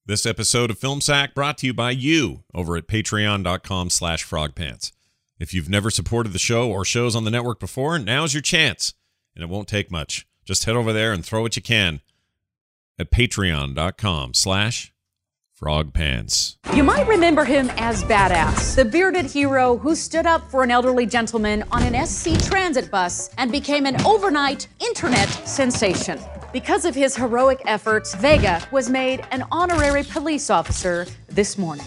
This episode of Film Sack brought to you by you over at patreon.com/frogpants. If you've never supported the show or shows on the network before, now's your chance, and it won't take much. Just head over there and throw what you can at patreon.com/frogpants. You might remember him as Badass, the bearded hero who stood up for an elderly gentleman on an SC Transit bus and became an overnight internet sensation. Because of his heroic efforts, Vega was made an honorary police officer this morning.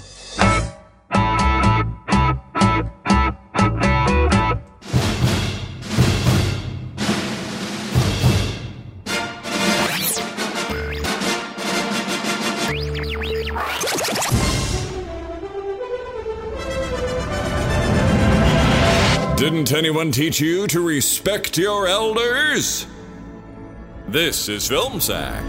Didn't anyone teach you to respect your elders? This is Film Sack.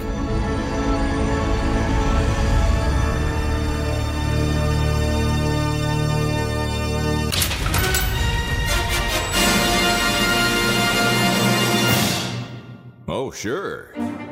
Oh, sure.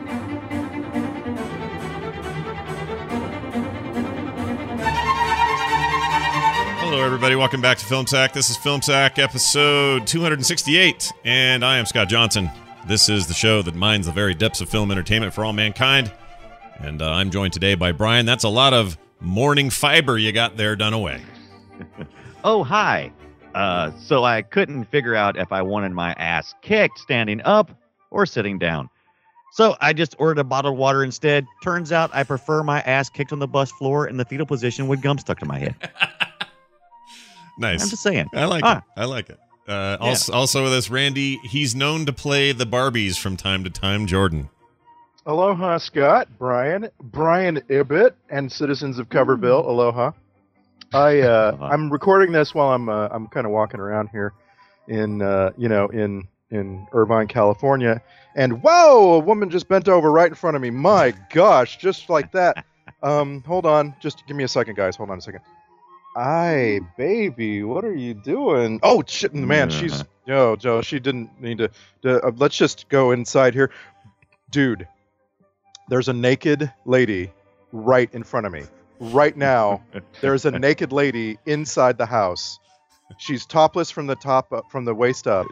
Hello, everybody. Welcome back to Film Sack. This is Film Sack, episode 268, and I am Scott Johnson. This is the show that mines the very depths of film entertainment for all mankind, and I'm joined today by Brian. That's a lot of morning fiber you got there done away. Oh, hi. So I couldn't figure out if I wanted my ass kicked standing up or sitting down. So I just ordered a bottle of water instead. Turns out I prefer my ass kicked on the bus floor in the fetal position with gum stuck to my head. Nice. I'm just saying. I like it. I like it. Also with us, Randy. He's known to play the Barbies from time to time. Jordan. Aloha, Scott, Brian Ibbett, and citizens of Coverville. Aloha. I'm recording this while I'm kind of walking around here in Irvine, California, and whoa, a woman just bent over right in front of me. My gosh, just like that. Hold on, just give me a second, guys. Hold on a second. Hi, baby, what are you doing? Oh, shit, man, she's... Joe, she didn't need to... let's just go inside here. Dude, there's a naked lady right in front of me. Right now, there's a naked lady inside the house. She's topless from the top, from the waist up.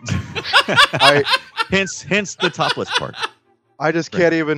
Hence the topless part. I just can't even...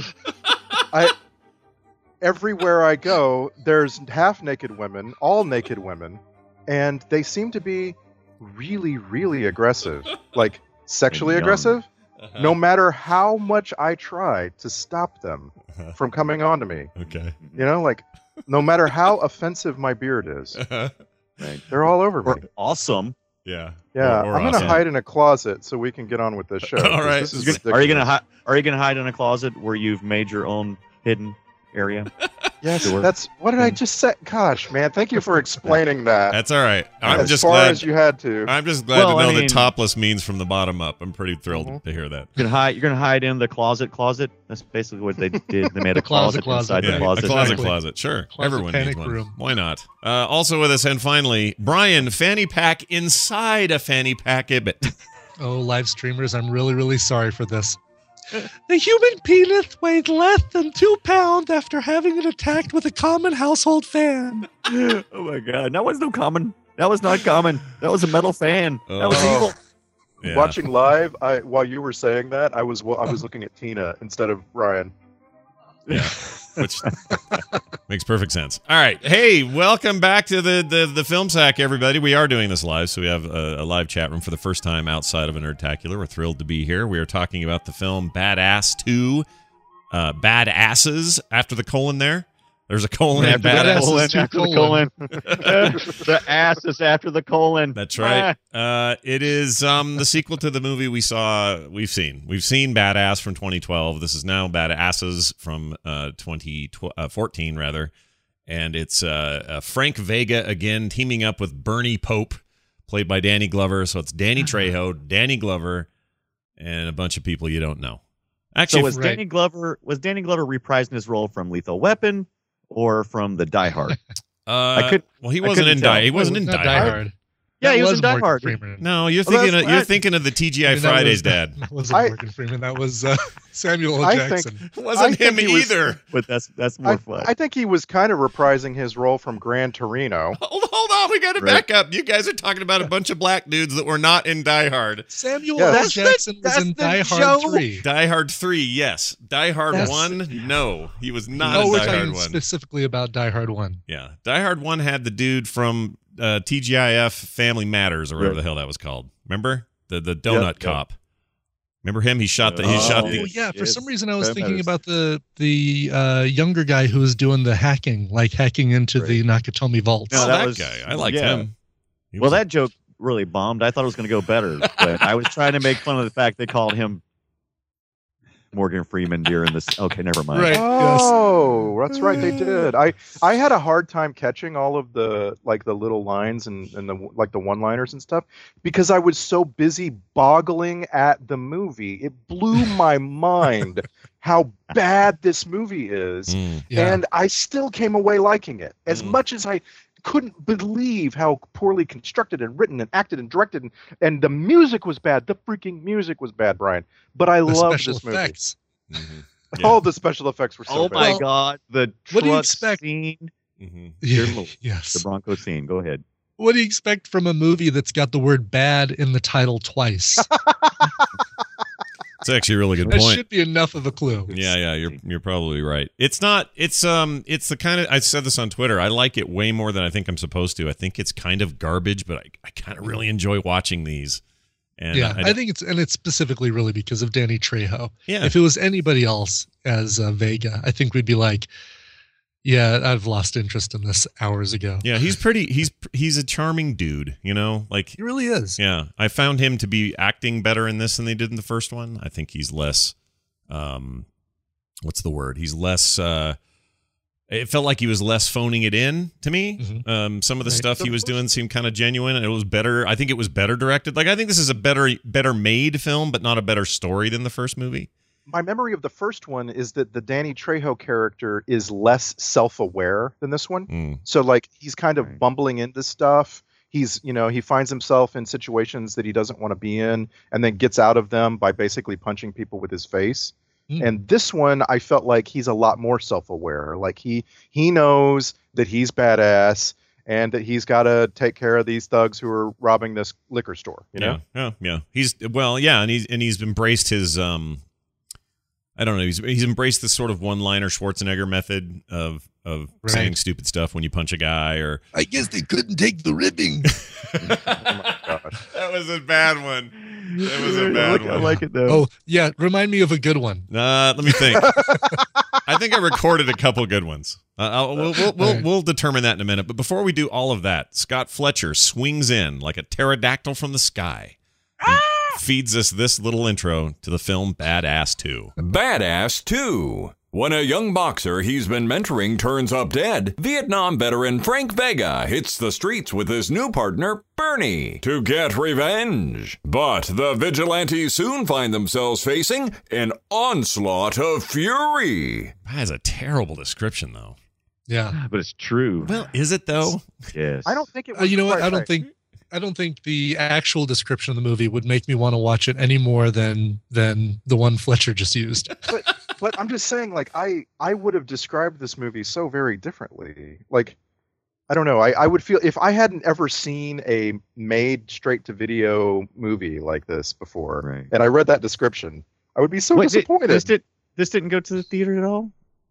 Everywhere I go, there's half-naked women, all naked women, and they seem to be really, really aggressive. Like, sexually aggressive? Uh-huh. No matter how much I try to stop them from coming on to me. Okay. You know, like, no matter how offensive my beard is, right, they're all over me. Awesome. Yeah. Yeah, I'm going to hide in a closet so we can get on with this show. All right. Are you going to hide in a closet where you've made your own hidden area? Yes, that's what did I just say? Gosh, man, thank you for explaining that. That's all right. I'm just glad as you had to. I'm just glad to know that topless means from the bottom up. I'm pretty thrilled to hear that. You're gonna hide in the closet. That's basically what they did. They made a closet inside the closet. A closet. Sure. Closet. Everyone needs one. Room. Why not? Also with us, and finally, Brian, fanny pack inside a fanny pack Ibbett. Oh, live streamers, I'm really, really sorry for this. The human penis weighed less than 2 pounds after having it attacked with a common household fan. Oh my god, that was no common. That was not common. That was a metal fan. That was evil. Yeah. Watching live, while you were saying that, I was looking at Tina instead of Ryan. Yeah, which makes perfect sense. All right, hey, welcome back to the Film Sack, everybody. We are doing this live, so we have a live chat room for the first time outside of a Nerdtacular. We're thrilled to be here. We are talking about the film Badass 2, Badasses, after the colon there. There's a colon and Badass. After the colon. The ass is after the colon. That's right. It is the sequel to the movie we've seen. We've seen Badass from 2012. This is now Badasses from 2014, rather. And it's Frank Vega again teaming up with Bernie Pope, played by Danny Glover. So it's Danny Trejo, Danny Glover, and a bunch of people you don't know. Actually, so was Danny Glover reprising his role from Lethal Weapon or from the Die Hard? Well, he wasn't in Die. He wasn't in Die Hard. Yeah, That he was in Die Morgan Hard. Freeman. No, you're Oh, that's thinking you're right. thinking of the TGI I mean, Fridays dad. That wasn't I- Morgan Freeman. That was Samuel L. I think- Jackson. It wasn't I him think he was- either. But that's more fun. I think he was kind of reprising his role from Gran Torino. Hold on, we got to Right. back up. You guys are talking about a bunch of black dudes that were not in Die Hard. Samuel Yeah. L. That's the- Jackson was that's in the Die Hard joke. 3. Die Hard 3, yes. Die Hard That's- 1, no. He was not No, in we're Die Hard talking 1. specifically about Die Hard 1. Yeah. Die Hard 1 had the dude from TGIF Family Matters or whatever the hell that was called. Remember? The donut Yep. cop. Remember him? He shot the Oh, he yeah. For Yes, some reason, I was that thinking matters. about the younger guy who was doing the hacking, like hacking into the Nakatomi vaults. Oh, No, that that was- guy. I liked yeah. him. He Well, was- that joke really bombed. I thought it was going to go better, but I was trying to make fun of the fact they called him Morgan Freeman during this. Okay, never mind. Right. Oh, that's right. They did. I had a hard time catching all of the the little lines and the one-liners and stuff because I was so busy boggling at the movie. It blew my mind how bad this movie is, Yeah. and I still came away liking it as much as I couldn't believe how poorly constructed and written and acted and directed and the music was bad. The freaking music was bad, Brian. But I The love special this movie. effects. Mhm. All the special effects were so Oh bad. my Well, God, the what do you truck expect? scene, Mhm. Dear Lord. Yes. the Bronco scene. Go ahead. What do you expect from a movie that's got the word bad in the title twice? It's actually a really good That point. should be enough of a clue. Yeah, you're probably right. It's not. It's the kind of. I said this on Twitter. I like it way more than I think I'm supposed to. I think it's kind of garbage, but I kind of really enjoy watching these. And Yeah, I think it's specifically really because of Danny Trejo. yeah, If it was anybody else as Vega, I think we'd be like, yeah, I've lost interest in this hours ago. yeah. He's pretty. He's a charming dude. You know, like He really is. yeah. I found him to be acting better in this than they did in the first one. I think he's less. What's the word? He's less. It felt like he was less phoning it in to me. Mhm. Some of the Right. stuff he was doing seemed kind of genuine, and it was better. I think it was better directed. Like I think this is a better made film, but not a better story than the first movie. My memory of the first one is that the Danny Trejo character is less self-aware than this one. Mm. So he's kind of Right. bumbling into stuff. He's he finds himself in situations that he doesn't want to be in and then gets out of them by basically punching people with his face. And this one I felt like he's a lot more self-aware. Like he knows that he's badass and that he's got to take care of these thugs who are robbing this liquor store, you know? Yeah. And he's embraced his I don't know. He's embraced this sort of one-liner Schwarzenegger method of saying Right. stupid stuff when you punch a guy or. I guess they couldn't take the ribbing. Oh my gosh. That was a bad one. That was a bad I one. like it though. Oh, yeah. Remind me of a good one. Let me think. I think I recorded a couple good ones. We'll determine that in a minute. But before we do all of that, Scott Fletcher swings in like a pterodactyl from the sky. And feeds us this little intro to the film Badass 2. Badass 2. When a young boxer he's been mentoring turns up dead, Vietnam veteran Frank Vega hits the streets with his new partner, Bernie, to get revenge. But the vigilantes soon find themselves facing an onslaught of fury. That has a terrible description, though. Yeah. But it's true. Well, is it, though? Yes. I don't think it was You know what? quite I don't right. think the actual description of the movie would make me want to watch it any more than the one Fletcher just used. But I'm just saying, I would have described this movie so very differently. Like, I don't know. I would feel if I hadn't ever seen a made straight to video movie like this before, Right. and I read that description, I would be so Wait, disappointed. This didn't go to the theater at all?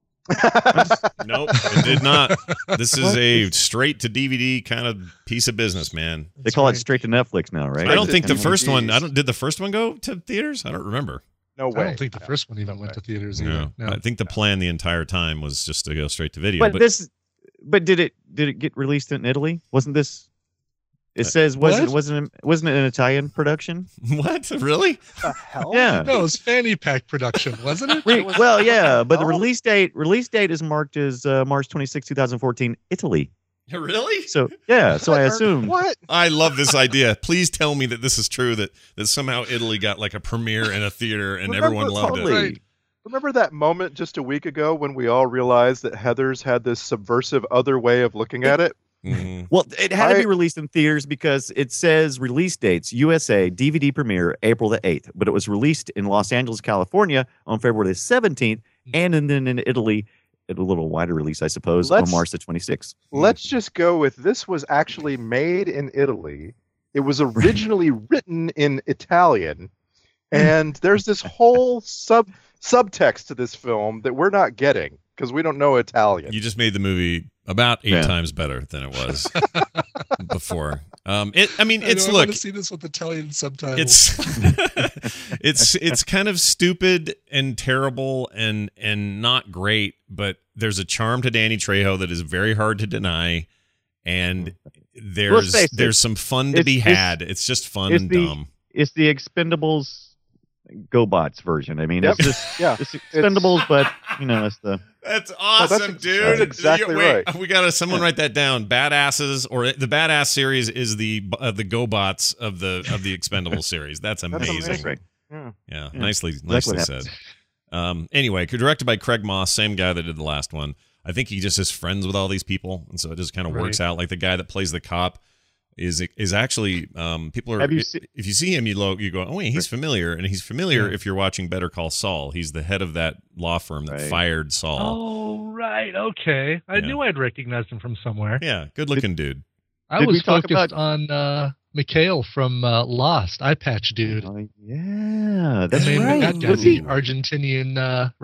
Nope, it did not. This is a straight to DVD kind of piece of business, man. They call it straight to Netflix now, right? I don't to think the DVDs. first one. Did the first one go to theaters? I don't remember. No I way. don't think the first one even went to theaters either. No, I think the plan the entire time was just to go straight to video. But did it get released in Italy? Wasn't this? It says wasn't it an Italian production? What? Really? The hell? Yeah. No, it was Fanny Pack production, wasn't it? Well, yeah, but the No. release date is marked as March 26, 2014, Italy. Really? So yeah, so I assumed. What? I love this idea. Please tell me that this is true. That somehow Italy got like a premiere in a theater and Remember everyone loved totally. it. Right. Remember that moment just a week ago when we all realized that Heather's had this subversive other way of looking at it? Mhm. Well, it had to be released in theaters because it says release dates: USA DVD premiere April the 8th, but it was released in Los Angeles, California on February the 17th, and then in Italy, at a little wider release, I suppose, on March the 26th. Let's just go with this was actually made in Italy. It was originally written in Italian, and there's this whole subtext to this film that we're not getting because we don't know Italian. You just made the movie about 8 times better than it was before. I want to see this with Italian subtitles. It's kind of stupid and terrible and not great, but there's a charm to Danny Trejo that is very hard to deny, and there's some fun to be had. It's just fun and dumb. It's the Expendables GoBots version. I mean, it's just it's Expendables, but it's the. That's awesome, dude. That's exactly right. We got someone write that down. Badasses, or the Badass series is the GoBots of the Expendables series. That's amazing. Right. Yeah, nicely said. Anyway, directed by Craig Moss, same guy that did the last one. I think he just is friends with all these people, and so it just kind of works out. Like the guy that plays the cop is actually people are. If you see him, you go, oh wait, he's familiar, and he's familiar if you're watching Better Call Saul. He's the head of that law firm that fired Saul. Oh right, okay. I knew I'd recognize him from somewhere. Yeah, good looking dude. I was focused on Mikhail from Lost, Eye Patch Dude. Yeah, that's right. That guy, the Argentinian,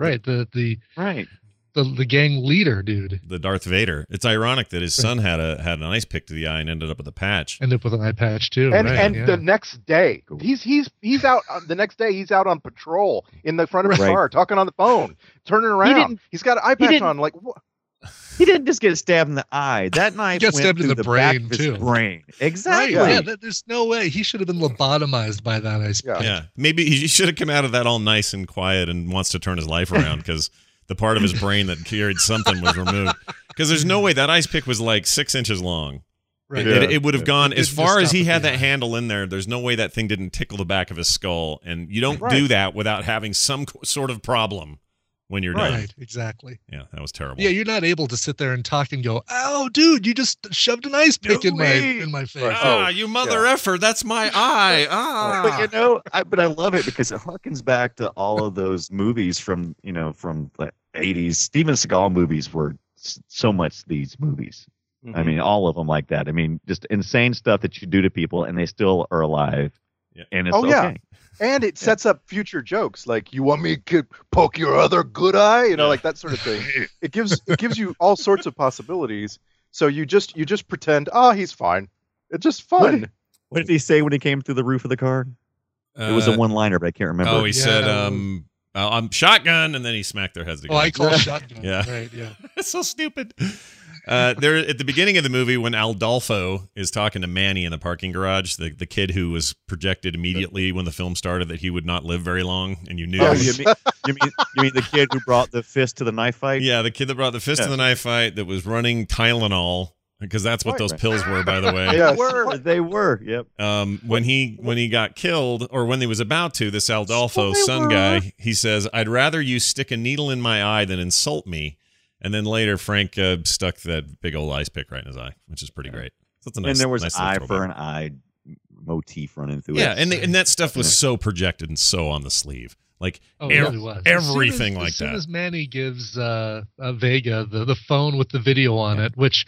the gang leader, dude. The Darth Vader. It's ironic that his son had an ice pick to the eye and ended up with a patch. Ended up with an eye patch too. And the next day, he's out. The next day, he's out on patrol in the front of his car, talking on the phone, turning around. He's got an eye patch on. Like what? He didn't just get stabbed in the eye. That knife went stabbed in through the brain back of his brain. Exactly. Right. Yeah, there's no way. He should have been lobotomized by that ice pick. Yeah. Maybe he should have come out of that all nice and quiet and wants to turn his life around because the part of his brain that carried something was removed. Because there's no way that ice pick was like 6 inches long. Right. It would have gone as far as he had that handle in there. There's no way that thing didn't tickle the back of his skull. And you don't do that without having some sort of problem when you're done. Right, exactly. Yeah, that was terrible. Yeah, you're not able to sit there and talk and go, "Oh, dude, you just shoved an ice pick in my face." Right. You mother effer, that's my eye. But I love it because it harkens back to all of those movies from the 80s. Steven Seagal movies were so much these movies. Mm-hmm. I mean, all of them like that. I mean, just insane stuff that you do to people and they still are alive. Yeah. And it's okay. Yeah. And it sets up future jokes like, you want me to poke your other good eye? Like that sort of thing. It gives you all sorts of possibilities. So you just pretend, he's fine. It's just fun. What did he say when he came through the roof of the car? It was a one-liner, but I can't remember. Oh, he said, I'm shotgun, and then he smacked their heads together. Oh, I call shotgun. Yeah. Right, yeah. It's so stupid. There at the beginning of the movie when Aldolfo is talking to Manny in the parking garage, the kid who was projected immediately when the film started that he would not live very long, and you knew. Oh, you mean the kid who brought the fist to the knife fight? Yeah, the kid that brought the fist to the knife fight that was running Tylenol, because that's what those pills were, by the way. They were. Yep. When he got killed, or when he was about to, this Aldolfo son guy, he says, "I'd rather you stick a needle in my eye than insult me." And then later, Frank stuck that big old ice pick right in his eye, which is pretty great. So that's a nice, and there was nice eye for an eye motif running through it. Yeah, and that stuff was so projected and so on the sleeve. Like, it really was. Everything like that. As soon as Manny gives Vega the phone with the video on it, which,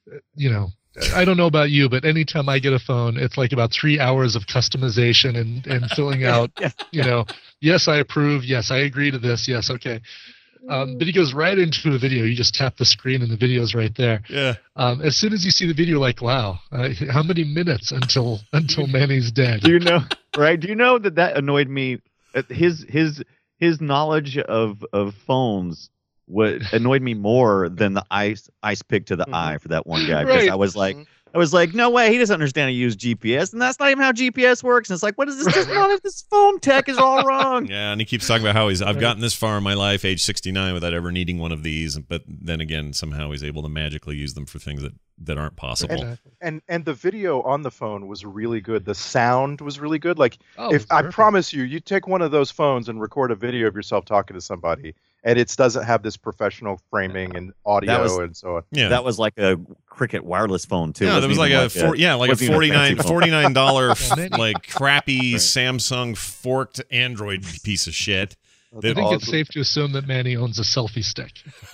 I don't know about you, but anytime I get a phone, it's like about 3 hours of customization and filling out, yes, I approve. Yes, I agree to this. Yes, okay. But he goes right into the video. You just tap the screen and the video's right there. Yeah. As soon as you see the video, like, wow, how many minutes until Manny's dead? Do you know? Right? Do you know that annoyed me? His knowledge of phones annoyed me more than the ice pick to the eye for that one guy, because I was like, no way, he doesn't understand how to use GPS, and that's not even how GPS works. And it's like, what is this? Just none of this phone tech is all wrong. Yeah, and he keeps talking about how I've gotten this far in my life, age 69, without ever needing one of these. But then again, somehow he's able to magically use them for things that aren't possible. And the video on the phone was really good. The sound was really good. Like, I promise you take one of those phones and record a video of yourself talking to somebody, and it doesn't have this professional framing and audio and so on. Yeah. That was like a Cricket wireless phone too. Yeah, that was like a $49 like crappy Right. Samsung forked Android piece of shit. I think it's safe to assume that Manny owns a selfie stick.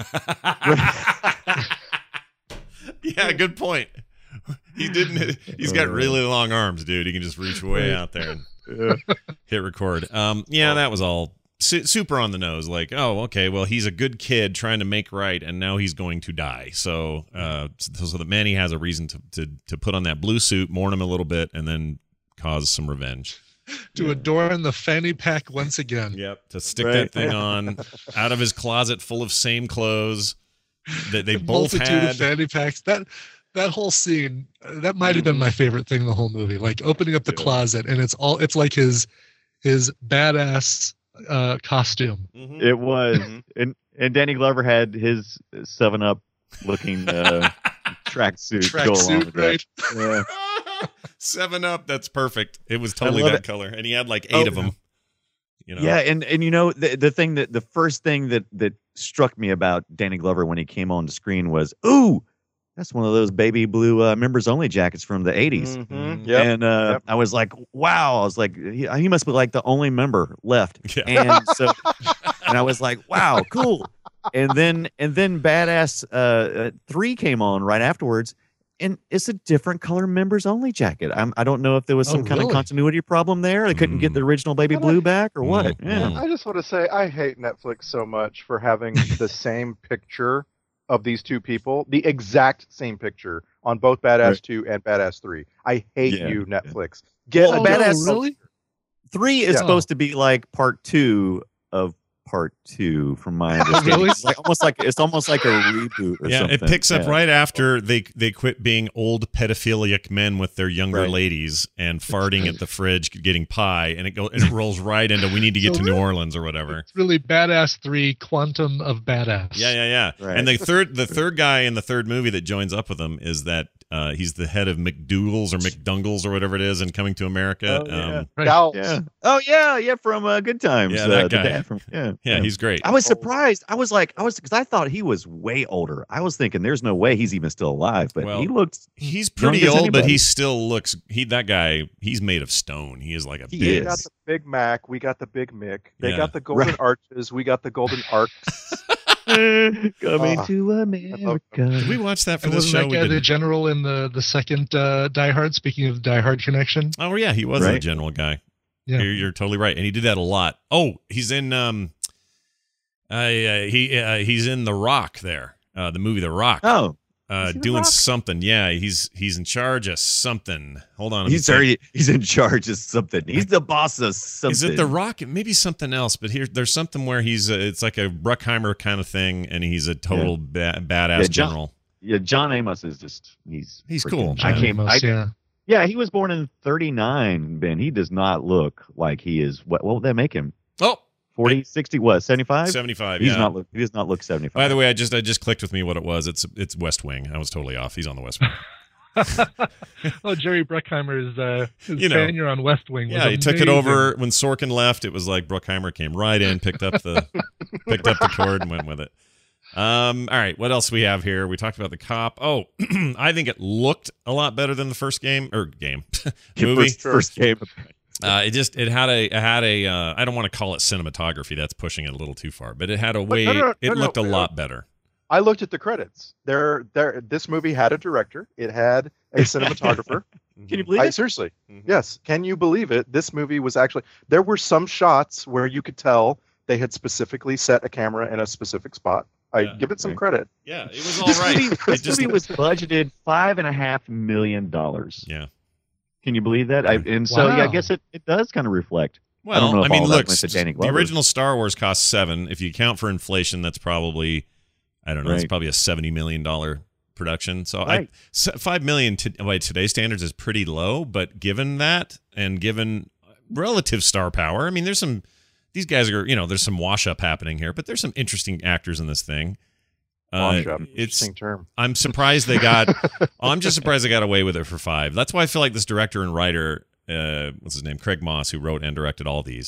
Yeah, good point. He didn't. He's got really long arms, dude. He can just reach way out there and hit record. Yeah, that was all super on the nose. Like, oh, okay, well, he's a good kid trying to make right, and now he's going to die. So, so that Manny has a reason to put on that blue suit, mourn him a little bit, and then cause some revenge. To adorn the fanny pack once again. Yep, to stick that thing on out of his closet full of same clothes that they both multitude had. of fanny packs. That whole scene, that might have been my favorite thing in the whole movie. Like opening up the closet, and it's like his badass costume. Mm-hmm. It was, and Danny Glover had his 7-Up looking tracksuit go along with right? that. Yeah. 7-Up, that's perfect. It was totally love that it. color, and he had like 8 of them. You know? Yeah, and you know the first thing that struck me about Danny Glover when he came on the screen was, ooh, that's one of those baby blue members only jackets from the 80s. Mm-hmm. Yep. And I was like, wow. I was like, he must be like the only member left. Yeah. And so, and I was like, wow, cool. And then Badass 3 came on right afterwards, and it's a different color members only jacket. I don't know if there was some kind of continuity problem there. They couldn't get the original baby blue back or what. Yeah. I just want to say I hate Netflix so much for having the same picture of these two people, the exact same picture on both Badass 2 and Badass 3. I hate you, Netflix. Get a Badass. Really? 3 is supposed to be like part 2 of part 2, from my understanding. Really? It's almost like a reboot or something. It picks up right after they quit being old pedophilic men with their younger ladies and farting at the fridge getting pie, and it rolls right into we need to get to New Orleans or whatever. It's really Badass 3, Quantum of Badass. Yeah. Right. And the third guy in the third movie that joins up with him is that he's the head of McDougal's or McDungles or whatever it is in Coming to America. From Good Times. Yeah, that the guy. dad from He's great. I was surprised. Because I thought he was way older. I was thinking there's no way he's even still alive, but he looks. He's pretty young as old, but anybody. he still looks. That guy. He's made of stone. He is like a. We got the Big Mac. We got the Big Mick. They got the Golden Arches. We got the Golden Arcs. Coming to America. Did we watch that for And this show? wasn't that guy the general in the second Die Hard? Speaking of Die Hard connection. Oh yeah, he was the general guy. Yeah. You're totally right, and he did that a lot. Oh, he's in he's in The Rock there, the movie The Rock. Oh, doing something. Yeah, he's in charge of something. Hold on, he's in charge of something. He's the boss of something. Is it The Rock? Maybe something else, but there's something where it's like a Bruckheimer kind of thing, and he's a total badass general. Yeah, John Amos is just he's cool. Yeah, he was born in 1939, Ben. He does not look like he is. What would that make him? Oh, 40, 60, what, 75? 75, He does not look 75. By the way, I just clicked with me what it was. It's West Wing. I was totally off. He's on the West Wing. Oh, Jerry Bruckheimer's tenure on West Wing was he took it over when Sorkin left. It was like Bruckheimer came right in, picked up the cord and went with it. All right, what else we have here? We talked about the cop. Oh, I think it looked a lot better than the first movie. First game. It had a I don't want to call it cinematography. That's pushing it a little too far, but it had a way. It looked a lot better. I looked at the credits. This movie had a director. It had a cinematographer. Can you believe it? Seriously. Yes. Can you believe it? This movie was actually, there were some shots where you could tell they had specifically set a camera in a specific spot. I give it some credit. Yeah, it was all right. This movie was budgeted $5.5 million. Yeah. Can you believe that? I guess it does kind of reflect. Well, I don't know if all look, that went to Danny the Glover. original Star Wars cost $7 million. If you account for inflation, that's probably, I don't know, it's probably a $70 million production. So $5 million by today's standards is pretty low, but given that and given relative star power, I mean, these guys are, there's some wash up happening here, but there's some interesting actors in this thing. Wash up, interesting term. I'm surprised they got. I'm just surprised they got away with it for 5. That's why I feel like this director and writer, what's his name, Craig Moss, who wrote and directed all these.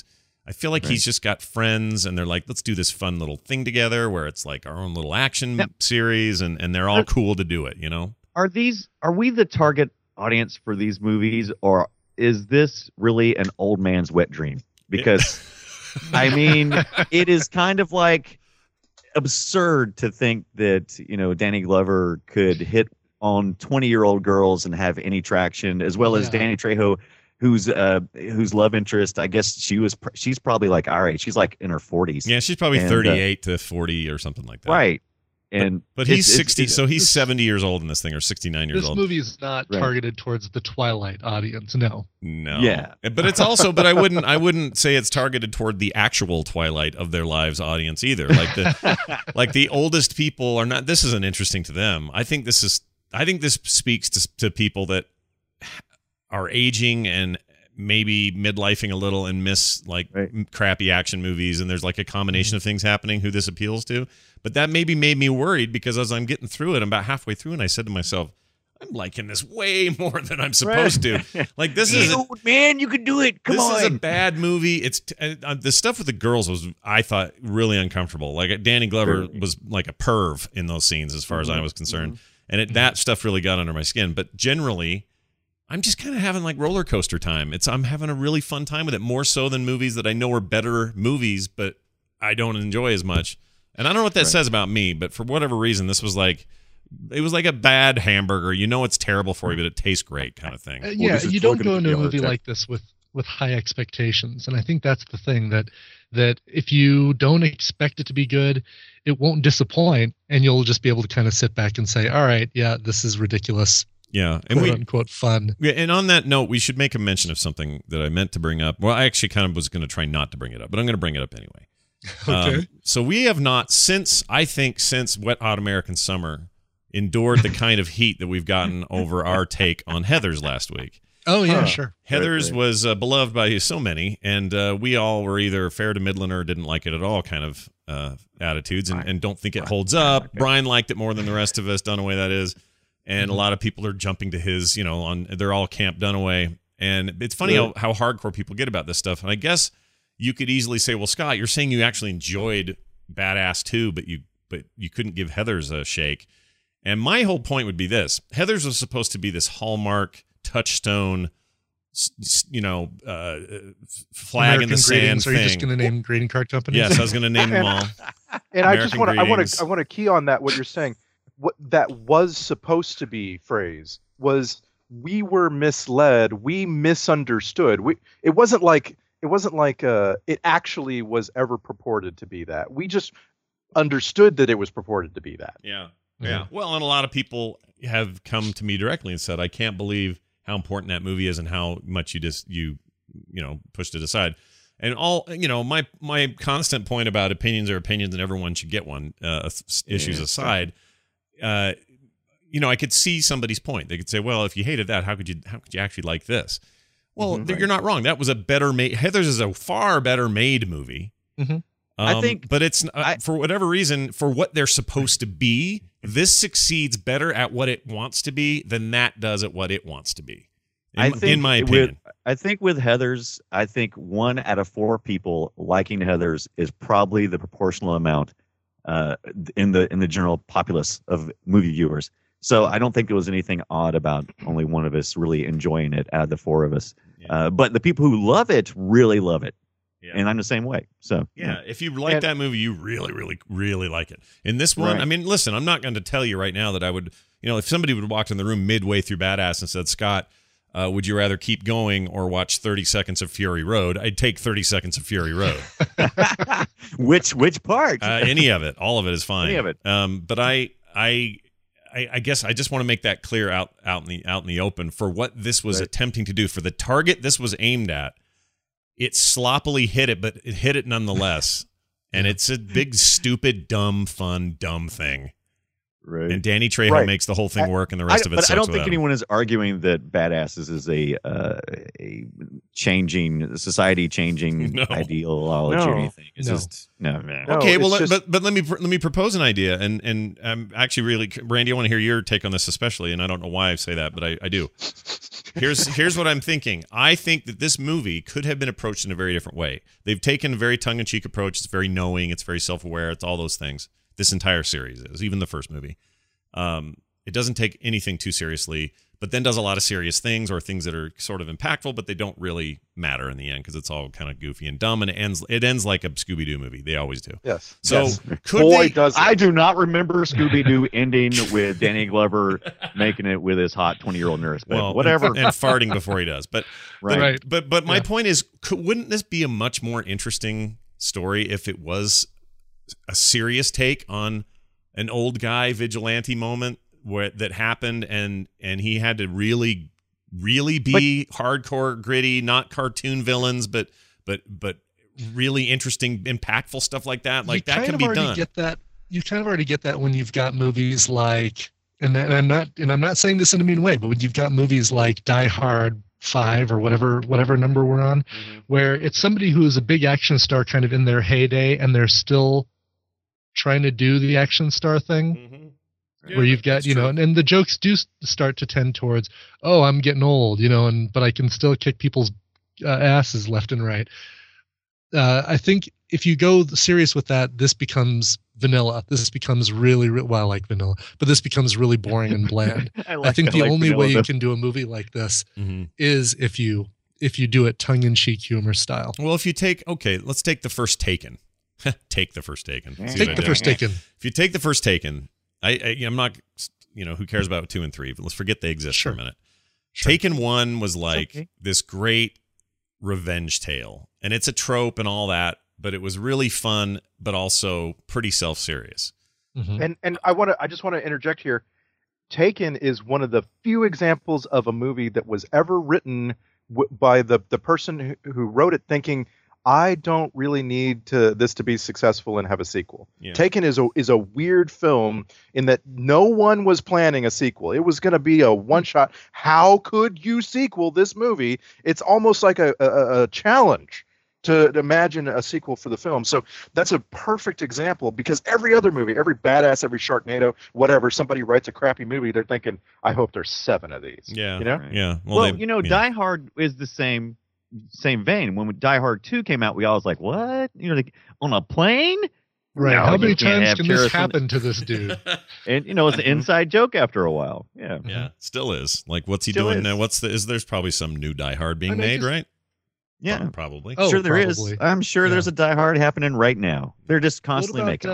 I feel like he's just got friends, and they're like, let's do this fun little thing together where it's like our own little action series, and they're all cool to do it, you know? Are we the target audience for these movies, or is this really an old man's wet dream? Because, I mean, it is kind of like absurd to think that, you know, Danny Glover could hit on 20-year-old girls and have any traction, as well as Danny Trejo, whose love interest, I guess she's probably like our age. She's like in her 40s. Yeah, she's probably 38 to 40 or something like that. Right. And but he's 60, so he's 70 years old in this thing, or 69 years old. This movie is not targeted towards the Twilight audience. No. Yeah. But it's also, but I wouldn't say it's targeted toward the actual Twilight of their lives audience either. Like the oldest people are not. This isn't interesting to them. I think this speaks to people that are aging and maybe midlifing a little and miss crappy action movies, and there's like a combination of things happening who this appeals to. But that maybe made me worried, because as I'm getting through it, I'm about halfway through, and I said to myself, I'm liking this way more than I'm supposed to. Like, this is man, you can do it. Come on. This is a bad movie. It's the stuff with the girls was, I thought, really uncomfortable. Like, Danny Glover was like a perv in those scenes, as far as I was concerned, and that stuff really got under my skin. But generally, I'm just kind of having like roller coaster time. I'm having a really fun time with it, more so than movies that I know are better movies, but I don't enjoy as much. And I don't know what that says about me, but for whatever reason, this was like, it was like a bad hamburger. You know it's terrible for you, but it tastes great kind of thing. Yeah, you don't go into a movie like this with high expectations. And I think that's the thing, that if you don't expect it to be good, it won't disappoint, and you'll just be able to kind of sit back and say, all right, yeah, this is ridiculous. Yeah, and quote unquote fun. Yeah, and on that note, we should make a mention of something that I meant to bring up. Well, I actually kind of was going to try not to bring it up, but I'm going to bring it up anyway. Okay. So we have not, since Wet Hot American Summer, endured the kind of heat that we've gotten over our take on Heathers last week. Oh, yeah, sure. Heathers was beloved by so many, and we all were either fair to Midland or didn't like it at all kind of attitudes, and don't think it holds up. Brian liked it more than the rest of us, Dunaway, that is. And a lot of people are jumping to his, you know, they're all Camp Dunaway. And it's funny how hardcore people get about this stuff. And I guess you could easily say, well, Scott, you're saying you actually enjoyed Badass 2, but you couldn't give Heathers a shake. And my whole point would be this. Heathers was supposed to be this Hallmark, touchstone, you know, flag American in the sand thing. Are you just going to name greeting card companies? Yes, I was going to name them all. And I want to key on that, what you're saying. What that was supposed to be phrase was, we were misled, we misunderstood. It wasn't like it actually was ever purported to be that. We just understood that it was purported to be that. Yeah. Well, and a lot of people have come to me directly and said, I can't believe how important that movie is and how much you pushed it aside. And all, you know, my constant point about opinions are opinions and everyone should get one, issues aside. You know, I could see somebody's point. They could say, well, if you hated that, how could you actually like this? Well, you're not wrong. That was a better made. Heathers is a far better made movie. Mm-hmm. I think, but it's for whatever reason, for what they're supposed to be, this succeeds better at what it wants to be than that does at what it wants to be. In my opinion, I think with Heathers, I think 1 out of 4 people liking Heathers is probably the proportional amount in the general populace of movie viewers. So I don't think there was anything odd about only one of us really enjoying it out of the 4 of us. Yeah. But the people who love it really love it. Yeah. And I'm the same way. So yeah, if you like that movie, you really, really, really like it. In this one, I mean, listen, I'm not going to tell you right now that I would, you know, if somebody would walk in the room midway through Badass and said, Scott, would you rather keep going or watch 30 Seconds of Fury Road? I'd take 30 Seconds of Fury Road. Which part? Any of it. All of it is fine. Any of it. But I guess I just want to make that clear out in the open for what this was attempting to do. For the target this was aimed at, it sloppily hit it, but it hit it nonetheless. And it's a big, stupid, dumb, fun, dumb thing. Right. And Danny Trejo makes the whole thing work, and the rest of it sucks. But I don't think anyone is arguing that Badasses is a changing, society-changing ideology or anything. It's just no. Okay, well, but let me propose an idea, and I'm actually really, Randy, I want to hear your take on this especially, and I don't know why I say that, but I do. Here's what I'm thinking. I think that this movie could have been approached in a very different way. They've taken a very tongue-in-cheek approach. It's very knowing. It's very self-aware. It's all those things. This entire series is, even the first movie. It doesn't take anything too seriously, but then does a lot of serious things or things that are sort of impactful, but they don't really matter in the end because it's all kind of goofy and dumb, and it ends like a Scooby-Doo movie. They always do. Yes. So yes. could Boy, they? does it. I do not remember Scooby-Doo ending with Danny Glover making it with his hot 20-year-old nurse, but Well, whatever. and farting before he does. But Right. But my point is, wouldn't this be a much more interesting story if it was a serious take on an old guy vigilante moment that happened, and he had to really be hardcore, gritty, not cartoon villains, but really interesting, impactful stuff like that. Like that can be done. You kind of already get that when you've got movies like, and I'm not saying this in a mean way, but when you've got movies like Die Hard 5 or whatever number we're on, where it's somebody who is a big action star kind of in their heyday, and they're still trying to do the action star thing. Yeah, where you've got, and the jokes do start to tend towards, oh, I'm getting old, but I can still kick people's asses left and right. I think if you go serious with that, this becomes vanilla. This becomes really, well, I like vanilla, but this becomes really boring and bland. I think the only way you can do a movie like this is if you do it tongue-in-cheek humor style. Well, let's take the first Taken. Take the first Taken. Take the first Taken. If you take the first Taken, I'm not, who cares about 2 and 3, but let's forget they exist for a minute. Sure. Taken 1 was like this great revenge tale, and it's a trope and all that, but it was really fun, but also pretty self-serious. And I just want to interject here. Taken is one of the few examples of a movie that was ever written by the person who wrote it thinking, I don't really need this to be successful and have a sequel. Yeah. Taken is a weird film in that no one was planning a sequel. It was going to be a one-shot. How could you sequel this movie? It's almost like a challenge to imagine a sequel for the film. So that's a perfect example, because every other movie, every Badass, every Sharknado, whatever, somebody writes a crappy movie, they're thinking, I hope there's 7 of these. Yeah. Right. Yeah. Well, Die Hard is the same vein. When Die Hard 2 came out, we all was like, what? Like on a plane? Right. No, how many times can this happen to this dude? And it's an inside joke after a while. Yeah. Yeah. Still is. Like, what's he doing now? There's probably some new Die Hard being made, right? Yeah. Probably. Oh, sure there is. I'm sure there's a Die Hard happening right now. They're just constantly making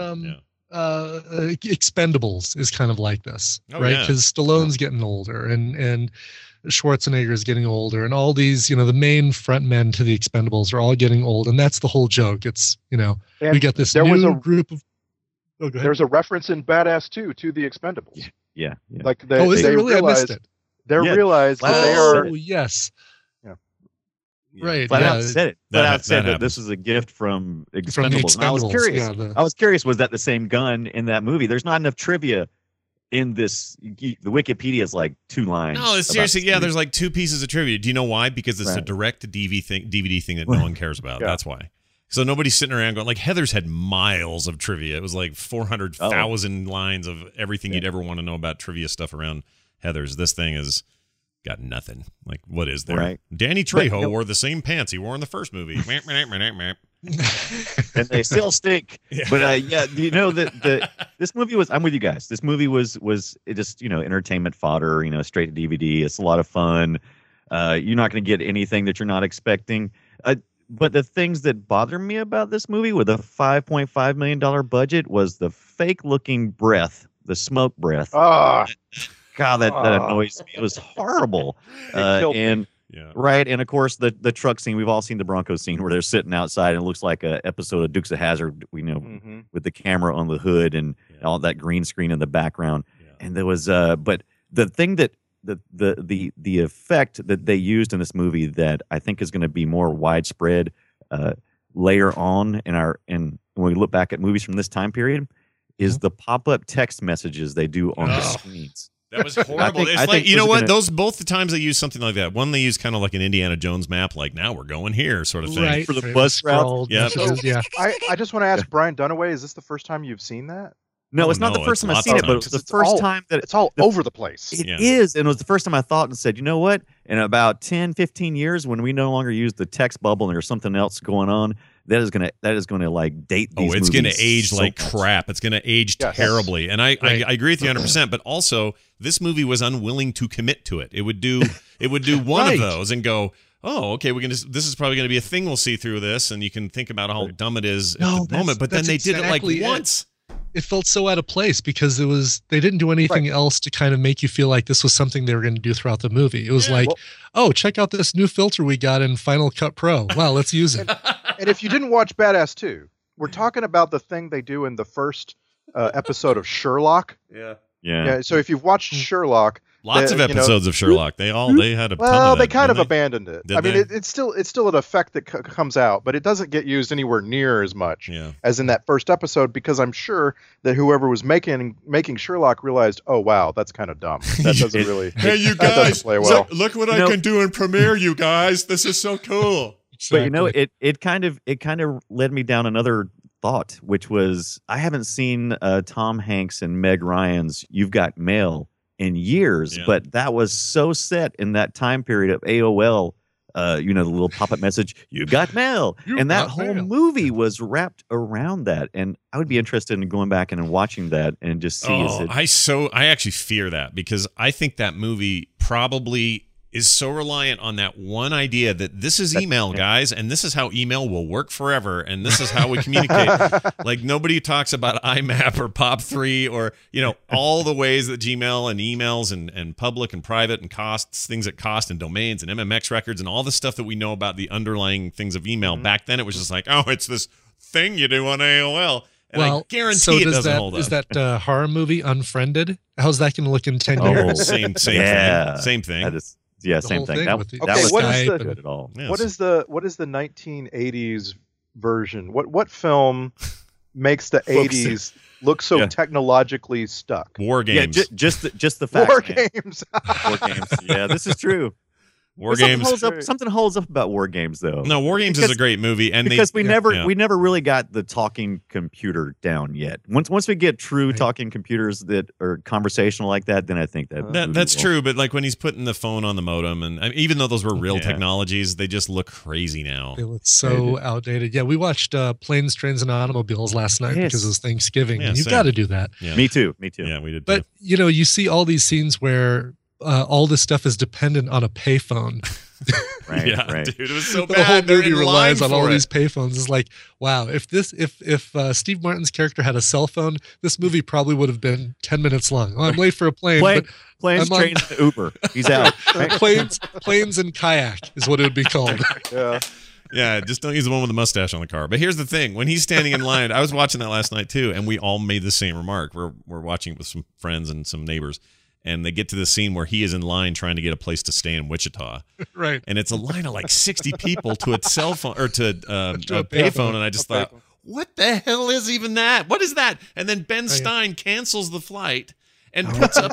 Expendables is kind of like this, right? Because Stallone's getting older and Schwarzenegger is getting older, and all these, the main front men to the Expendables are all getting old, and that's the whole joke. It's, we got this group of. Oh, go ahead. There's a reference in Badass 2 to the Expendables. Yeah. Like is it really? I missed it. They realized that they are. Oh yes. Yeah. Right. Flat out said it. Flat out said that this is a gift from Expendables. And I was curious. I was curious. Was that the same gun in that movie? There's not enough trivia in this. The Wikipedia is like 2 lines. No, seriously, there's like 2 pieces of trivia. Do you know why? Because it's a direct DVD thing that no one cares about. That's why. So nobody's sitting around going, like, Heathers had miles of trivia. It was like 400,000 lines of everything you'd ever want to know about trivia stuff around Heathers. This thing has got nothing. Like, what is there? Right. Danny Trejo wore the same pants he wore in the first movie. And they still stink. But this movie was, I'm with you guys. This movie was just, entertainment fodder, straight to DVD. It's a lot of fun. You're not going to get anything that you're not expecting. But the things that bothered me about this movie with a $5.5 million budget was the fake looking breath, the smoke breath. God, that annoys me. It was horrible. Right, and of course the truck scene. We've all seen the Broncos scene where they're sitting outside and it looks like an episode of Dukes of Hazzard. With the camera on the hood and all that green screen in the background. And there was, but the thing that the effect that they used in this movie that I think is going to be more widespread later on when we look back at movies from this time period is the pop-up text messages they do on the screens. That was horrible. It's like, you know what? Those both the times they use something like that. One, they use kind of like an Indiana Jones map, like now we're going here, sort of thing. Right, for the bus route. Yeah. I just want to ask Brian Dunaway, is this the first time you've seen that? No, Oh, it's not no, the first it's time I've lots seen of it, but it times. was the It's first all- time that It's all over the place. It Yeah. is, and it was the first time I thought and said, you know what? In about 10, 15 years, when we no longer use the text bubble and there's something else going on, that is gonna like date these Oh, it's going to movies age so like much. crap. It's going to age Yes. terribly. And I Right. agree with you 100%. But also, this movie was unwilling to commit to it. It would do one Right. of those and go, oh, okay, this is probably going to be a thing we'll see through this, and you can think about how dumb it is at No, the moment. But then that's they did it exactly like it. once. It felt so out of place because they didn't do anything else to kind of make you feel like this was something they were going to do throughout the movie. It was Yeah. like, Well- oh, check out this new filter we got in Final Cut Pro. Wow, let's use it. And if you didn't watch Badass 2, we're talking about the thing they do in the first episode of Sherlock. Yeah. Yeah. So if you've watched Sherlock, Lots of you know- episodes of Sherlock. They had a ton well, of they that, kind of didn't they? abandoned it. Did I mean, they? it's still an effect that comes out, but it doesn't get used anywhere near as much Yeah. as in that first episode, because I'm sure that whoever was making Sherlock realized, oh wow, that's kind of dumb. That doesn't really. Hey, you that doesn't guys! play well. Look what You I know- can do in Premiere, you guys! This is so cool. But you know, Exactly. it kind of led me down another thought, which was I haven't seen Tom Hanks and Meg Ryan's "You've Got Mail" in years, Yeah. but that was so set in that time period of AOL. The little pop-up message, "You got mail," You and that got whole mail. movie was wrapped around that. And I would be interested in going back and watching that and just see. Oh, I actually fear that, because I think that movie probably is so reliant on that one idea that this is email, guys, and this is how email will work forever, and this is how we communicate. Like, nobody talks about IMAP or POP3 or, all the ways that Gmail and emails and public and private and costs, things that cost, and domains and MMX records and all the stuff that we know about the underlying things of email. Back then, it was just like, oh, it's this thing you do on AOL. And I guarantee so it does doesn't that, hold up. Is that horror movie Unfriended? How's that going to look in 10 Oh, years? Same yeah. thing. Same thing. That is, yeah, The same whole thing. thing That, with the- that Okay, was what not is the- good at all. Yes. What is the 1980s version? What film makes the 80s look so Yeah. technologically stuck? War Yeah, games. just the facts. War man. games. War games. Yeah, this is true. War Something games. holds up. Something holds up about War Games, though. No, War Games is Because- a great movie, and because we never yeah. really got the talking computer down yet. Once we get true talking computers that are conversational like that, then I think that That's true, but like when he's putting the phone on the modem, and even though those were real Yeah. technologies, they just look crazy now. They look so outdated. Yeah, we watched Planes, Trains, and Automobiles last night Yes. because it was Thanksgiving. Yeah, and you've same. got to do that. Yeah. Me too. Yeah, we did. But, you see all these scenes where all this stuff is dependent on a payphone. Right, yeah, right. dude, it was so The bad. whole They're movie in relies line on all for these it. payphones. It's like, wow, if Steve Martin's character had a cell phone, this movie probably would have been 10 minutes long. Oh, I'm late for a plane, Planes, I'm on- trains, Uber. He's out. but planes and kayak is what it would be called. Yeah. Yeah, just don't use the one with the mustache on the car. But here's the thing: when he's standing in line, I was watching that last night too, and we all made the same remark. We're watching it with some friends and some neighbors, and they get to the scene where he is in line trying to get a place to stay in Wichita, Right. and it's a line of like 60 people to a cell phone or to a a payphone, and I just thought, what the hell is even that? What is that? And then Ben yeah. Stein cancels the flight and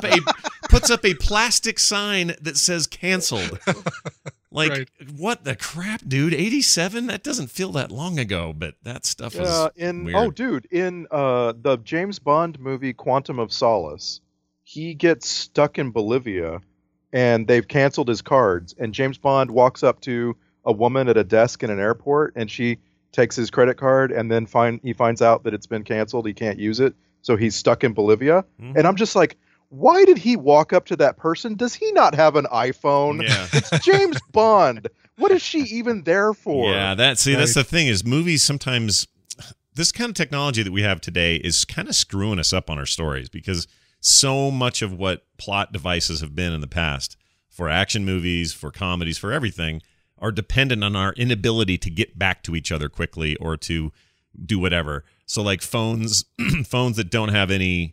puts up a plastic sign that says canceled. Like, Right. what the crap, dude? 87? That doesn't feel that long ago, but that stuff was weird. Oh, dude, in the James Bond movie Quantum of Solace, he gets stuck in Bolivia, and they've canceled his cards. And James Bond walks up to a woman at a desk in an airport, and she takes his credit card, and then he finds out that it's been canceled. He can't use it, so he's stuck in Bolivia. Mhm. And I'm just like, why did he walk up to that person? Does he not have an iPhone? Yeah. It's James Bond. What is she even there for? Yeah, that's the thing is movies sometimes this kind of technology that we have today is kind of screwing us up on our stories, because so much of what plot devices have been in the past for action movies, for comedies, for everything are dependent on our inability to get back to each other quickly or to do whatever. So like phones that don't have any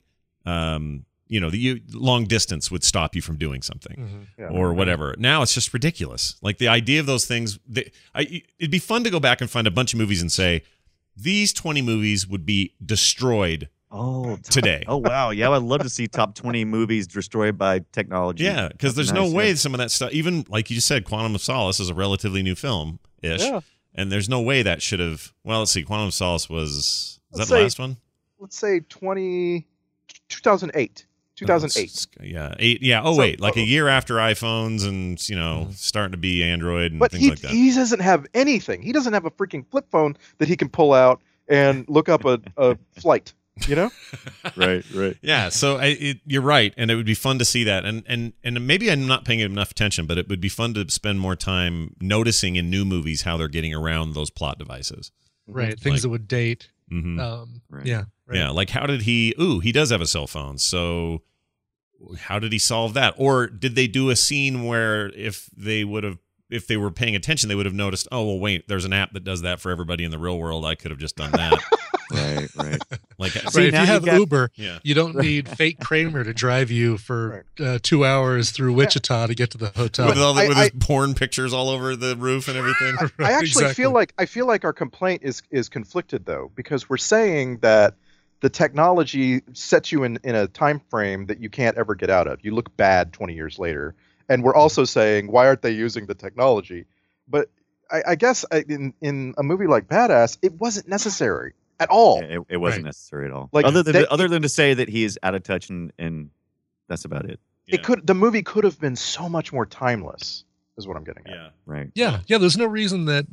the long distance would stop you from doing something. Yeah. Or whatever. Now it's just ridiculous. Like the idea of those things, it'd be fun to go back and find a bunch of movies and say, these 20 movies would be destroyed today. Oh wow, yeah, I'd love to see top 20 movies destroyed by technology. Yeah, because there's Nice, no way yeah. some of that stuff, even like you said, Quantum of Solace is a relatively new film-ish. Yeah. And there's no way that should have, well, let's see, Quantum of Solace was that Let's the say- last one? Let's say 20 2008. 2008. Yeah, 8. Yeah, like a year after iPhones and starting to be Android and but things like that. He doesn't have anything. He doesn't have a freaking flip phone that he can pull out and look up a flight. Right. Yeah, so you're right, and it would be fun to see that, and maybe I'm not paying enough attention, but it would be fun to spend more time noticing in new movies how they're getting around those plot devices. Right, things that would date. Mm-hmm. Right. Yeah. Right. Yeah, like how did he? He does have a cell phone. So how did he solve that? Or did they do a scene where if they were paying attention, they would have noticed? Oh well, wait, there's an app that does that for everybody in the real world. I could have just done that. Right. Like, see, if you have Uber, yeah. you don't need fake Kramer to drive you for 2 hours through Wichita to get to the hotel with his porn pictures all over the roof and everything. I actually feel like our complaint is conflicted though, because we're saying that the technology sets you in a time frame that you can't ever get out of. You look bad 20 years later, and we're also saying why aren't they using the technology? But I guess in a movie like Badass, it wasn't necessary at all. It wasn't necessary at all. Like other than to say that he is out of touch and that's about it. Yeah. The movie could have been so much more timeless, is what I'm getting at. Yeah. Right. Yeah. There's no reason that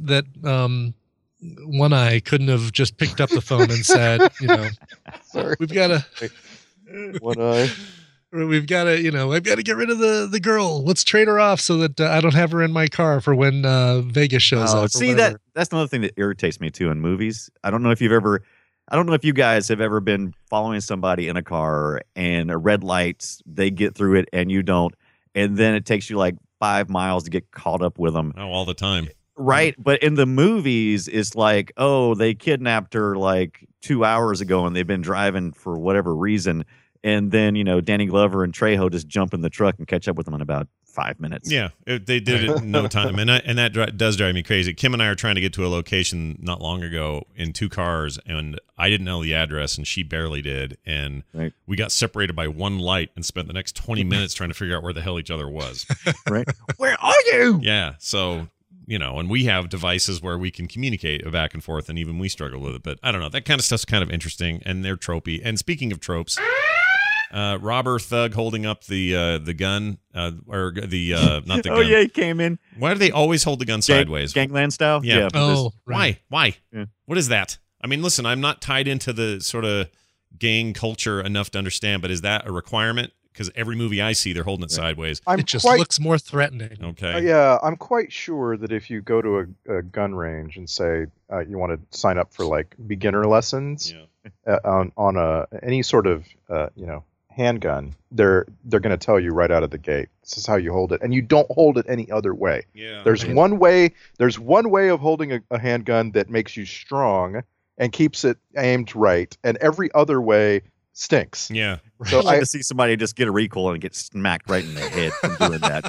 One Eye couldn't have just picked up the phone and said, Sorry. we've got to. One Eye. We've got to, I've got to get rid of the girl. Let's trade her off so that I don't have her in my car for when Vegas shows up. See, that's another thing that irritates me too in movies. I don't know if you guys have ever been following somebody in a car and a red light, they get through it and you don't, and then it takes you like 5 miles to get caught up with them. Oh, all the time. Right, but in the movies, it's like, they kidnapped her like 2 hours ago and they've been driving for whatever reason. And then, Danny Glover and Trejo just jump in the truck and catch up with them in about 5 minutes. Yeah, they did it in no time. And that does drive me crazy. Kim and I are trying to get to a location not long ago in 2 cars, and I didn't know the address, and she barely did. And we got separated by one light and spent the next 20 minutes trying to figure out where the hell each other was. Right. Where are you? Yeah, so... and we have devices where we can communicate back and forth, and even we struggle with it. But I don't know. That kind of stuff's kind of interesting, and they're tropey. And speaking of tropes, robber thug holding up the gun, or the not the gun. Oh yeah, he came in. Why do they always hold the gun sideways? Gangland style. Yeah. Right. Why? Yeah. What is that? I mean, listen, I'm not tied into the sort of gang culture enough to understand, but is that a requirement? Because every movie I see, they're holding it sideways. It just looks more threatening. Okay. Yeah, I'm quite sure that if you go to a gun range and say you want to sign up for like beginner lessons on any sort of handgun, they're going to tell you right out of the gate, this is how you hold it, and you don't hold it any other way. Yeah. There's one way. There's one way of holding a handgun that makes you strong and keeps it aimed right, and every other way stinks. Yeah. So I'd like to see somebody just get a recoil and get smacked right in the head from doing that.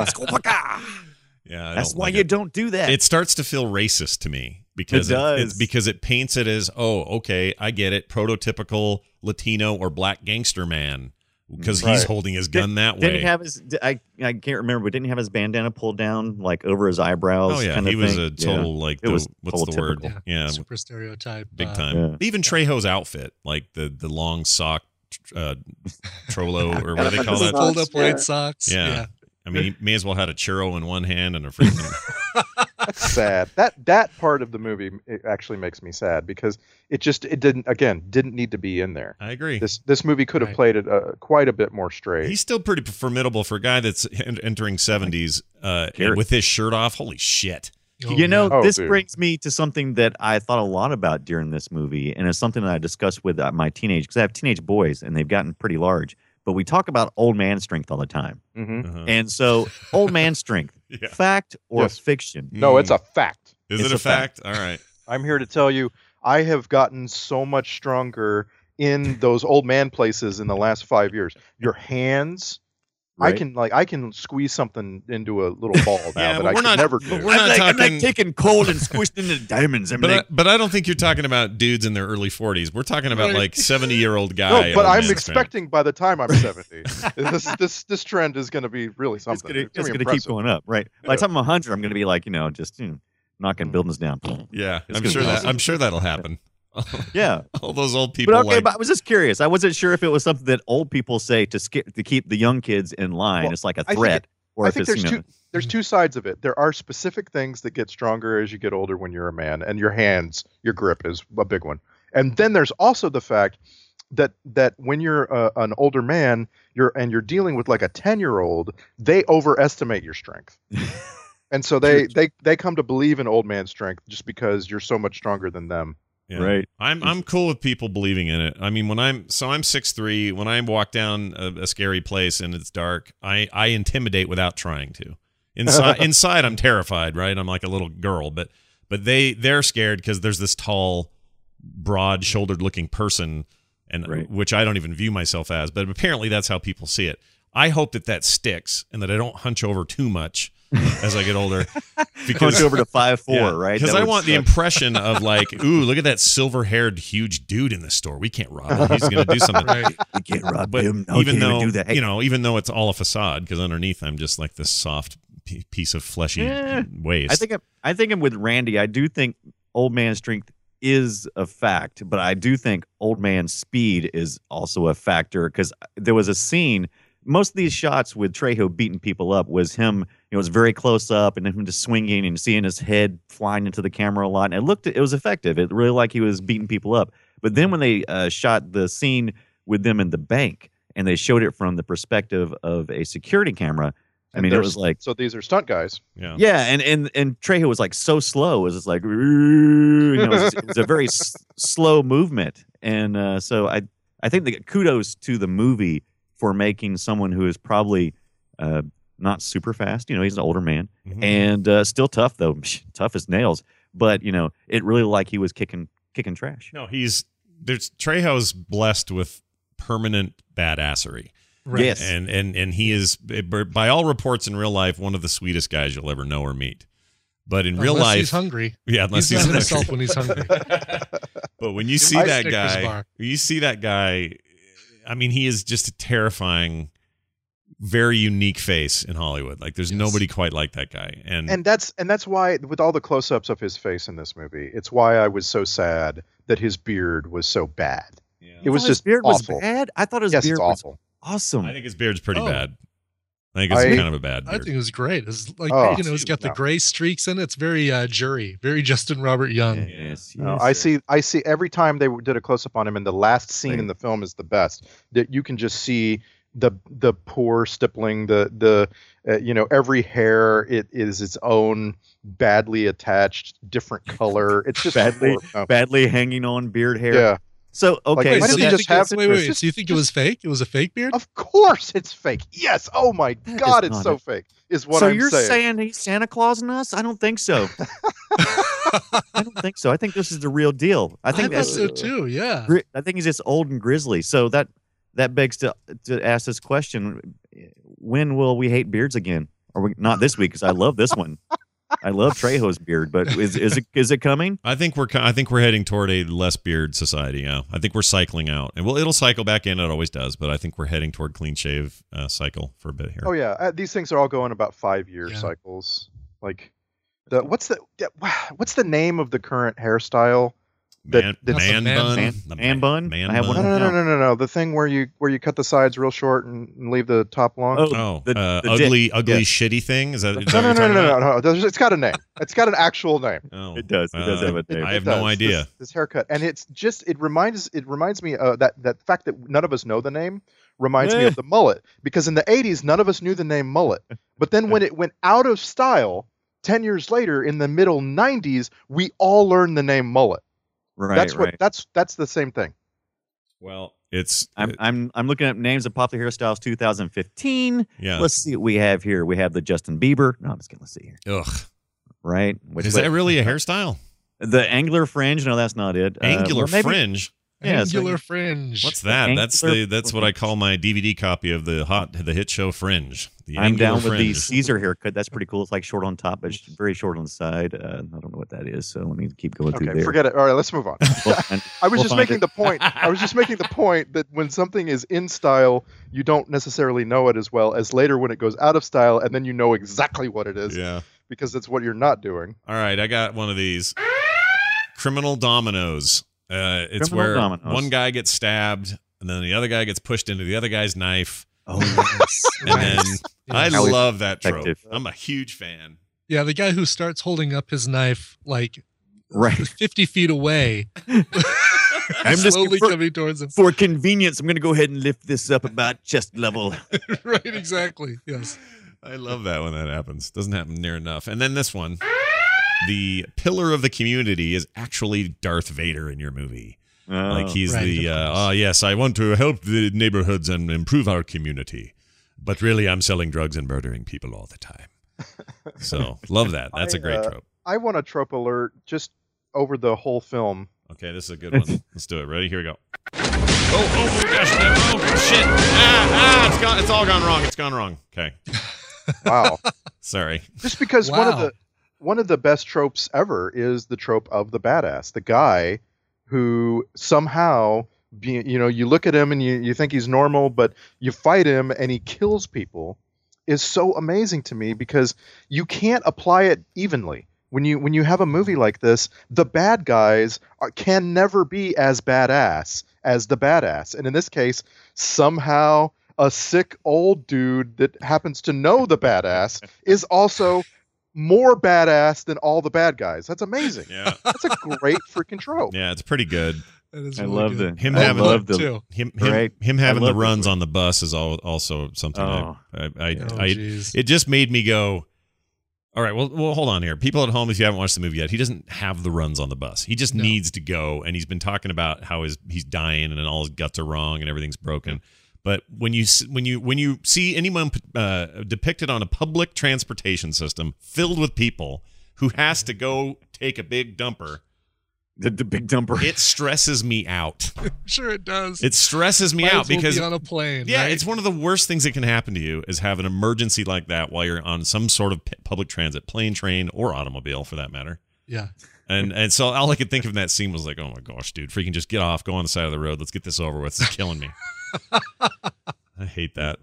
Yeah. That's why you don't do that. It starts to feel racist to me because because it paints it as, okay, I get it, prototypical Latino or black gangster man because he's holding his gun that way. Didn't have his I can't remember, but didn't he have his bandana pulled down like over his eyebrows? Oh yeah, kind of he was thing? a total what's the word? typical. Yeah, super stereotype, big time. Even Trejo's outfit, like the long sock trollo or what do they call that? Fold up white socks. Yeah. I mean, he may as well had a churro in one hand and a freaking. That's sad. That part of the movie actually makes me sad because it didn't need to be in there. I agree. This movie could have played it quite a bit more straight. He's still pretty formidable for a guy that's entering 70s with his shirt off. Holy shit. This brings me to something that I thought a lot about during this movie, and it's something that I discussed with my because I have teenage boys, and they've gotten pretty large. But we talk about old man strength all the time. Mm-hmm. Uh-huh. And so, old man strength, fact or fiction? No, it's a fact. Is it a fact? All right. I'm here to tell you, I have gotten so much stronger in those old man places in the last 5 years. Your hands... Right. I can squeeze something into a little ball now that I could never do. I'm like taking cold and squished into diamonds. But I don't think you're talking about dudes in their early 40s. We're talking about like 70-year-old guy. No, but I'm expecting by the time I'm 70, this trend is going to be really something. It's going to keep going up, right? By the time I'm 100, I'm going to be like, knocking buildings down. Yeah, I'm sure that'll happen. Yeah. All those old people. But okay, but I was just curious. I wasn't sure if it was something that old people say to keep the young kids in line. Well, it's like a I threat. I think there's two sides of it. There are specific things that get stronger as you get older when you're a man, and your grip is a big one. And then there's also the fact that when you're an older man, you're dealing with like a 10-year-old, they overestimate your strength. And so they come to believe in old man strength just because you're so much stronger than them. Yeah. Right. I'm cool with people believing in it. I mean, I'm 6'3". When I walk down a scary place and it's dark, I intimidate without trying to. Inside I'm terrified, right? I'm like a little girl, but they're scared because there's this tall, broad-shouldered looking person, and right. which I don't even view myself as, but apparently that's how people see it. I hope that sticks and that I don't hunch over too much as I get older. Because over to 5'4", right? Because I want the impression of like, ooh, look at that silver-haired huge dude in the store. We can't rob him. He's going to do something. Right. We can't rob But him. No, even though do that. even though it's all a facade, because underneath I'm just like this soft piece of fleshy waste. I think I'm with Randy. I do think old man strength is a fact, but I do think old man speed is also a factor, because there was a scene. Most of these shots with Trejo beating people up was him. It was very close up, and him just swinging and seeing his head flying into the camera a lot. And it was effective. It really like he was beating people up. But then when they shot the scene with them in the bank, and they showed it from the perspective of a security camera, I mean, it was like, so these are stunt guys. Yeah, and Trejo was like so slow. It was just like, it was a very slow movement, and so I think that kudos to the movie for making someone who is probably not super fast. He's an older man, and still tough though, tough as nails. But it really like he was kicking trash. No, Trejo's blessed with permanent badassery. Right. Yes, and he is, by all reports in real life, one of the sweetest guys you'll ever know or meet. But in real life, he's hungry. Yeah, unless he's he's not himself when he's hungry. But when you see that guy, I mean, he is just a terrifying, very unique face in Hollywood. Like, there's nobody quite like that guy. And that's why, with all the close-ups of his face in this movie, it's why I was so sad that his beard was so bad. Yeah. It was just beard awful. was bad. I thought his beard it's was awful. awesome. I think his beard's pretty bad. I think it's kind of a bad beard. I think it was great. It's like, it's got the gray streaks in it. It's very very Justin Robert Young. Yes. I see every time they did a close-up on him, and the last scene in the film is the best. That you can just see the poor stippling, the every hair, it is its own badly attached different color. It's just badly hanging on beard hair. Yeah. So okay, why so don't you just have wait. So you think it was fake? It was a fake beard? Of course it's fake. Yes. Oh my God, it's so fake. Is what I'm saying. So you're saying he's Santa Claus in us? I don't think so. I don't think so. I think this is the real deal. I think thought so too. Yeah. I think he's just old and grizzly. So that begs to ask this question: when will we hate beards again? Or we not this week? Because I love this one. I love Trejo's beard, but is it coming? I think we're heading toward a less beard society. Yeah, I think we're cycling out, and it'll cycle back in. It always does, but I think we're heading toward clean shave cycle for a bit here. Oh yeah, these things are all going about 5-year cycles. Like, what's the name of the current hairstyle? Man bun. I have one. No. The thing where you cut the sides real short and leave the top long. The ugly, shitty thing. Is that? No. It's got a name. It's got an actual name. Oh, it does. It does have a name. I have no idea. This haircut, and it reminds me that fact that none of us know the name reminds me of the mullet, because in the 80s none of us knew the name mullet, but then when it went out of style 10 years later in the middle 90s, we all learned the name mullet. Right. That's the same thing. Well, I'm looking at names of popular hairstyles 2015. Yeah. Let's see what we have here. We have the Justin Bieber. No, I'm just kidding. Let's see here. Ugh. Right. Is that really a hairstyle? The angular fringe? No, that's not it. Angular fringe. Yeah, angular fringe. What's that? That's what I call my DVD copy of the hit show Fringe. I'm down with the Caesar haircut. That's pretty cool. It's like short on top, but it's very short on the side. I don't know what that is, so let me keep going through there. Forget it. All right, let's move on. I was just making the point that when something is in style, you don't necessarily know it as well as later when it goes out of style, and then you know exactly what it is. Yeah. Because that's what you're not doing. All right, I got one of these. Criminal Dominoes. It's Criminal where Dominoes. one guy gets stabbed, and then the other guy gets pushed into the other guy's knife. Oh, yes. And then I How is love that trope. effective? I'm a huge fan. Yeah, the guy who starts holding up his knife like Right. 50 feet away, I'm just slowly coming towards him. for convenience, I'm going to go ahead and lift this up about chest level. Right, exactly. Yes. I love that when that happens. Doesn't happen near enough. And then this one, the pillar of the community is actually Darth Vader in your movie. Like he's Right, the, of course. yes, I want to help the neighborhoods and improve our community. But really, I'm selling drugs and murdering people all the time. So, love that. That's a great trope. I want a trope alert just over the whole film. Okay, this is a good one. Let's do it. Ready? Here we go. Oh gosh. Oh, shit. It's all gone wrong. It's gone wrong. Okay. Wow. Sorry. Just because Wow. one of the best tropes ever is the trope of the badass, the guy who somehow, you look at him and you think he's normal, but you fight him and he kills people, is so amazing to me because you can't apply it evenly. When you have a movie like this, the bad guys can never be as badass as the badass, and in this case, somehow a sick old dude that happens to know the badass is also more badass than all the bad guys. That's amazing. Yeah. That's a great freaking trope. Yeah, it's pretty good. That is I really love good. Him I having love the- too. Him Right. having I the love runs it. on the bus is also something Oh. Oh, jeez. it just made me go, all right, well, hold on here. People at home, if you haven't watched the movie yet, he doesn't have the runs on the bus. He just needs to go, and he's been talking about how he's dying and all his guts are wrong and everything's broken. But when you see anyone depicted on a public transportation system filled with people who has to go take a big dumper, The big dumper. it stresses me out. Sure it does. It stresses me Might out as well because be on a plane. yeah, right? it's one of the worst things that can happen to you is have an emergency like that while you're on some sort of public transit, plane, train, or automobile for that matter. Yeah. And so all I could think of in that scene was like, oh my gosh, dude, freaking just get off, go on the side of the road, let's get this over with. It's killing me. I hate that.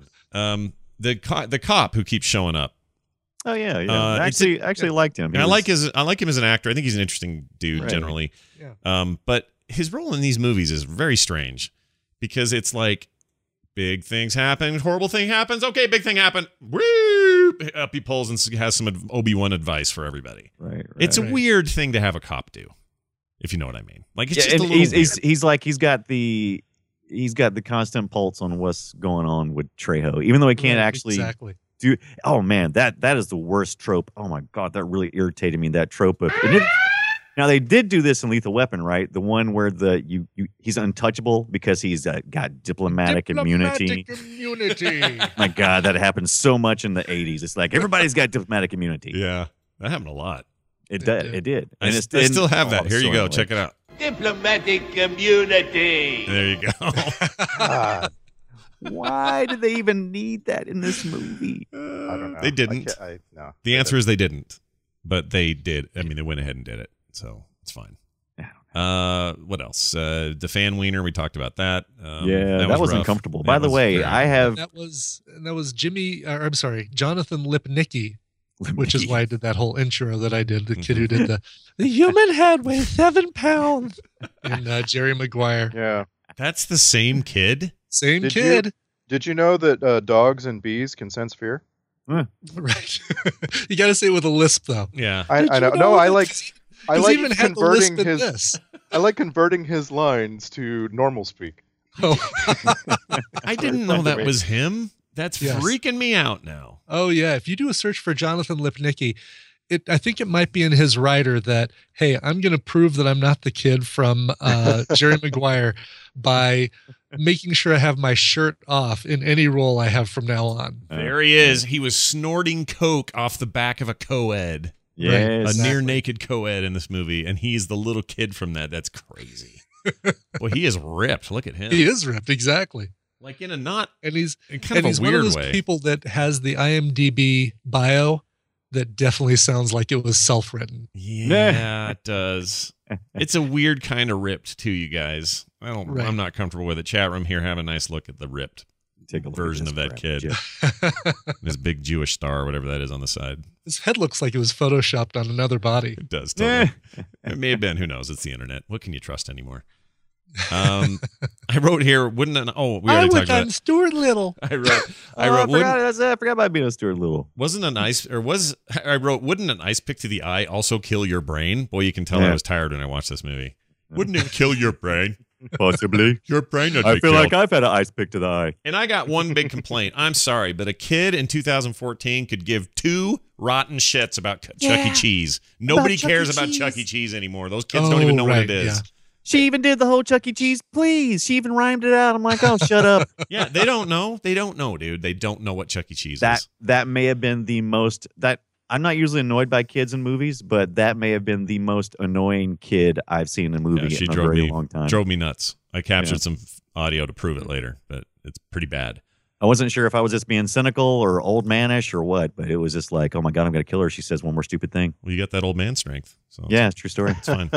The cop who keeps showing up. Oh yeah. I it's actually liked him. He I like was- him as an actor. I think he's an interesting dude Right. generally. Yeah. But his role in these movies is very strange because it's like big things happen, horrible thing happens. Okay, big thing happened. Woo! Up he pulls and has some Obi-Wan advice for everybody. Right. It's a Right. weird thing to have a cop do, if you know what I mean. Like it's Yeah, just a and little he's weird. he's got the constant pulse on what's going on with Trejo, even though he can't Right, actually Exactly. do. Oh man, that is the worst trope. Oh my god, that really irritated me. That trope of now they did do this in Lethal Weapon, right? The one where he's untouchable because he's got diplomatic immunity. immunity. My god, that happened so much in the 80s. It's like everybody's got diplomatic immunity. Yeah, that happened a lot. It It did. did. It did. I still have that. Here you go. Check it out. Diplomatic community. There you go. God, Why did they even need that in this movie? I don't know. They didn't. No. The answer is they didn't, but they did. I mean, they went ahead and did it, so it's fine. What else? The fan wiener. We talked about that. Yeah, that was rough. uncomfortable. That By the was way, very- I have That was Jonathan Lipnicki, which is why I did that whole intro that I did. The kid who did the human head weighs 7 pounds in Jerry Maguire. Yeah. That's the same kid. Same Did kid. Did you know that dogs and bees can sense fear? Right. You got to say it with a lisp, though. Yeah. I know. Did you No, I that like. I he's like even had the lisp converting in his. this. I like converting his lines to normal speak. Oh. I didn't know that was him. That's Yes. freaking me out now. Oh yeah, if you do a search for Jonathan Lipnicki, I think it might be in his writer that, hey, I'm going to prove that I'm not the kid from Jerry Maguire by making sure I have my shirt off in any role I have from now on. There he is. He was snorting coke off the back of a co-ed, yes. a near naked co-ed in this movie, and he's the little kid from that. That's crazy. Boy, he is ripped. Look at him. He is ripped, exactly. Like in a not And he's in kind of he's a one of weird those way. people that has the IMDb bio that definitely sounds like it was self-written. Yeah, it does. It's a weird kind of ripped too, you guys. Right. I'm not comfortable with it. Chat room here, have a nice look at the ripped. Take a look version at of this that crap, kid. His big Jewish star, or whatever that is on the side. His head looks like it was photoshopped on another body. It does. Totally. It may have been. Who knows? It's the internet. What can you trust anymore? I wrote here. We already talked about it. Stuart Little. I wrote. I forgot about being a Stuart Little. Wasn't an ice or was I wrote? Wouldn't an ice pick to the eye also kill your brain? Boy, you can tell I was tired when I watched this movie. Wouldn't it kill your brain? Possibly. Your brain. I feel like I've had an ice pick to the eye. And I got one big complaint. I'm sorry, but a kid in 2014 could give two rotten shits about Chuck E. Cheese. Nobody cares about Chuck E. Cheese anymore. Those kids don't even know what it is. Yeah. She even did the whole Chuck E. Cheese, please. She even rhymed it out. I'm like, oh, shut up. Yeah, they don't know. They don't know, dude. They don't know what Chuck E. Cheese is. That may have been the most I'm not usually annoyed by kids in movies, but that may have been the most annoying kid I've seen in a movie in a very long time. Drove me nuts. I captured some audio to prove it later, but it's pretty bad. I wasn't sure if I was just being cynical or old manish or what, but it was just like, oh my God, I'm going to kill her. She says one more stupid thing. Well, you got that old man strength. So yeah, it's a true story. It's fine.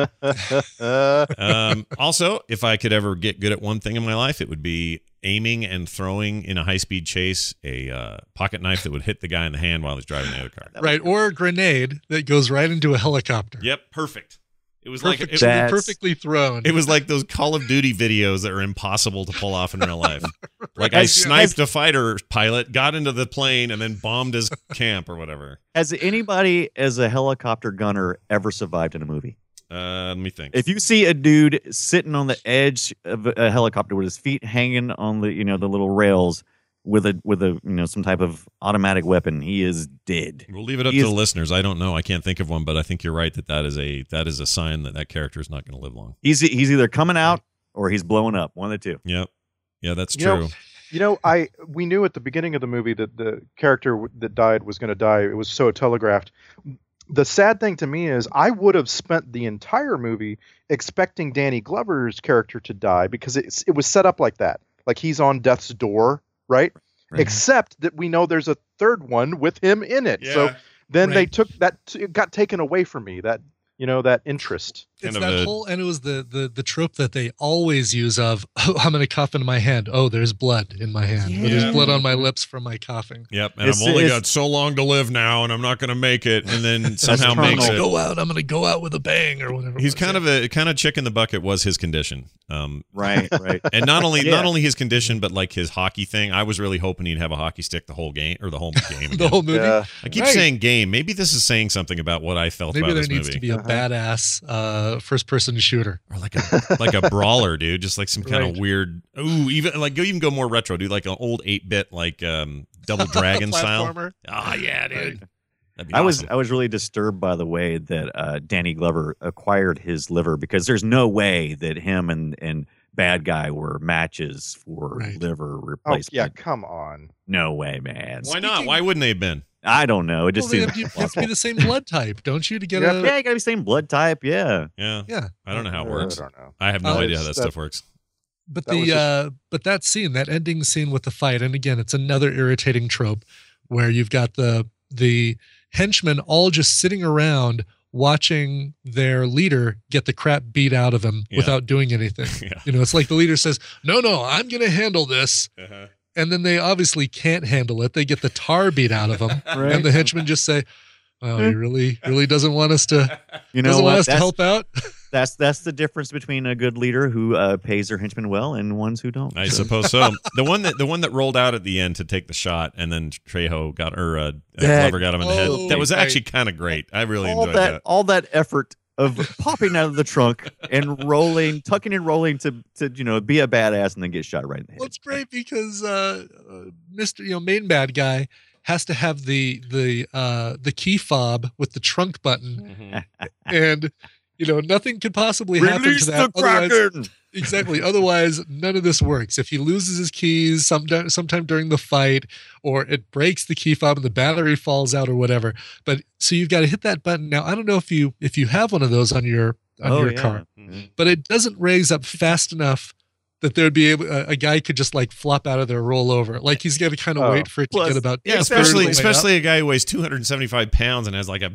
Also, if I could ever get good at one thing in my life, it would be aiming and throwing in a high-speed chase a pocket knife that would hit the guy in the hand while he's driving the other car. Right, or a grenade that goes right into a helicopter. Yep, perfect. It was perfect, like it, perfectly thrown. It was like those Call of Duty videos that are impossible to pull off in real life. Like I sniped a fighter pilot, got into the plane, and then bombed his camp or whatever. Has anybody as a helicopter gunner ever survived in a movie? Let me think. If you see a dude sitting on the edge of a helicopter with his feet hanging on the the little rails with a some type of automatic weapon, he is dead. We'll leave it up to the listeners. I don't know. I can't think of one, but I think you're right that is a sign that character is not going to live long. He's either coming out or he's blowing up. One of the two. Yep. Yeah, that's true. We knew at the beginning of the movie that the character that died was going to die. It was so telegraphed. The sad thing to me is I would have spent the entire movie expecting Danny Glover's character to die because it was set up like that. Like he's on death's door, right? Except that we know there's a third one with him in it. Yeah. So then they took that, it got taken away from me, that interest. It's that whole, and it was the trope that they always use of, oh, I'm going to cough into my hand. Oh, there's blood in my hand. Yeah. There's blood on my lips from my coughing. Yep. And I've only got so long to live now, and I'm not going to make it. And then somehow makes it. I'm going to go out with a bang or whatever. He's kind of chick in the bucket was his condition. Right. And not only his condition, but like his hockey thing. I was really hoping he'd have a hockey stick the whole game or the whole game. The whole movie. Yeah. I keep saying game. Maybe this is saying something about what I felt about this movie. Maybe there needs to be a badass first-person shooter, or like a brawler, dude. Just like some kind of weird. Ooh, even go more retro, dude. Like an old 8-bit, like Double Dragon style. Oh yeah, dude. That'd be awesome. I was really disturbed by the way that Danny Glover acquired his liver, because there's no way that him and bad guy were matches for liver replacement. Oh yeah, come on. No way, man. Why not? Why wouldn't they have been? I don't know. It just seems you have to be the same blood type, don't you, to get you gotta be the same blood type. Yeah. I don't know how it works. I don't know. I have no idea how that stuff works. But that scene, that ending scene with the fight, and again, it's another irritating trope where you've got the henchmen all just sitting around watching their leader get the crap beat out of him without doing anything. It's like the leader says, no, I'm going to handle this. And then they obviously can't handle it. They get the tar beat out of them. And the henchmen just say, well, he really doesn't want us to, to help out. That's the difference between a good leader who pays their henchmen well and ones who don't. I suppose so. The one that rolled out at the end to take the shot, and then Trejo got Glover got him in the head. That was actually kind of great. I really enjoyed that. All that effort of popping out of the trunk and rolling, tucking and rolling to be a badass and then get shot right in the head. Well, it's great because Mr. Main bad guy has to have the key fob with the trunk button, and nothing could possibly happen to that. The Kraken! Exactly. Otherwise, none of this works. If he loses his keys sometime during the fight, or it breaks the key fob and the battery falls out or whatever. But so you've got to hit that button. Now, I don't know if you have one of those on your car, but it doesn't raise up fast enough that there'd be a guy could just like flop out of there, roll over. Like he's got to kind of wait for it to get about. Yeah, especially a guy who weighs 275 pounds and has like a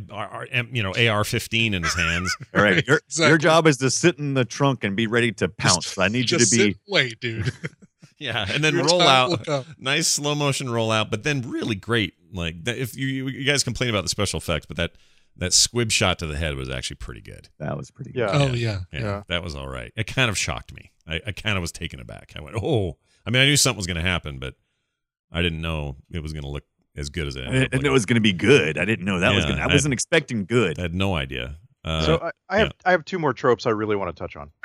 AR-15 in his hands. All right, your job is to sit in the trunk and be ready to pounce. I need you to be. Wait, dude. Yeah, and then Your roll time will out, come. nice slow motion roll out, but then really great. Like if you guys complain about the special effects, but that squib shot to the head was actually pretty good. That was pretty good. Yeah. Oh yeah. Yeah, that was all right. It kind of shocked me. I kind of was taken aback. I went, oh. I mean, I knew something was going to happen, but I didn't know it was going to look as good as it. And it was going to be good. I didn't know that was going to. I wasn't expecting good. I had no idea. So I have two more tropes I really want to touch on.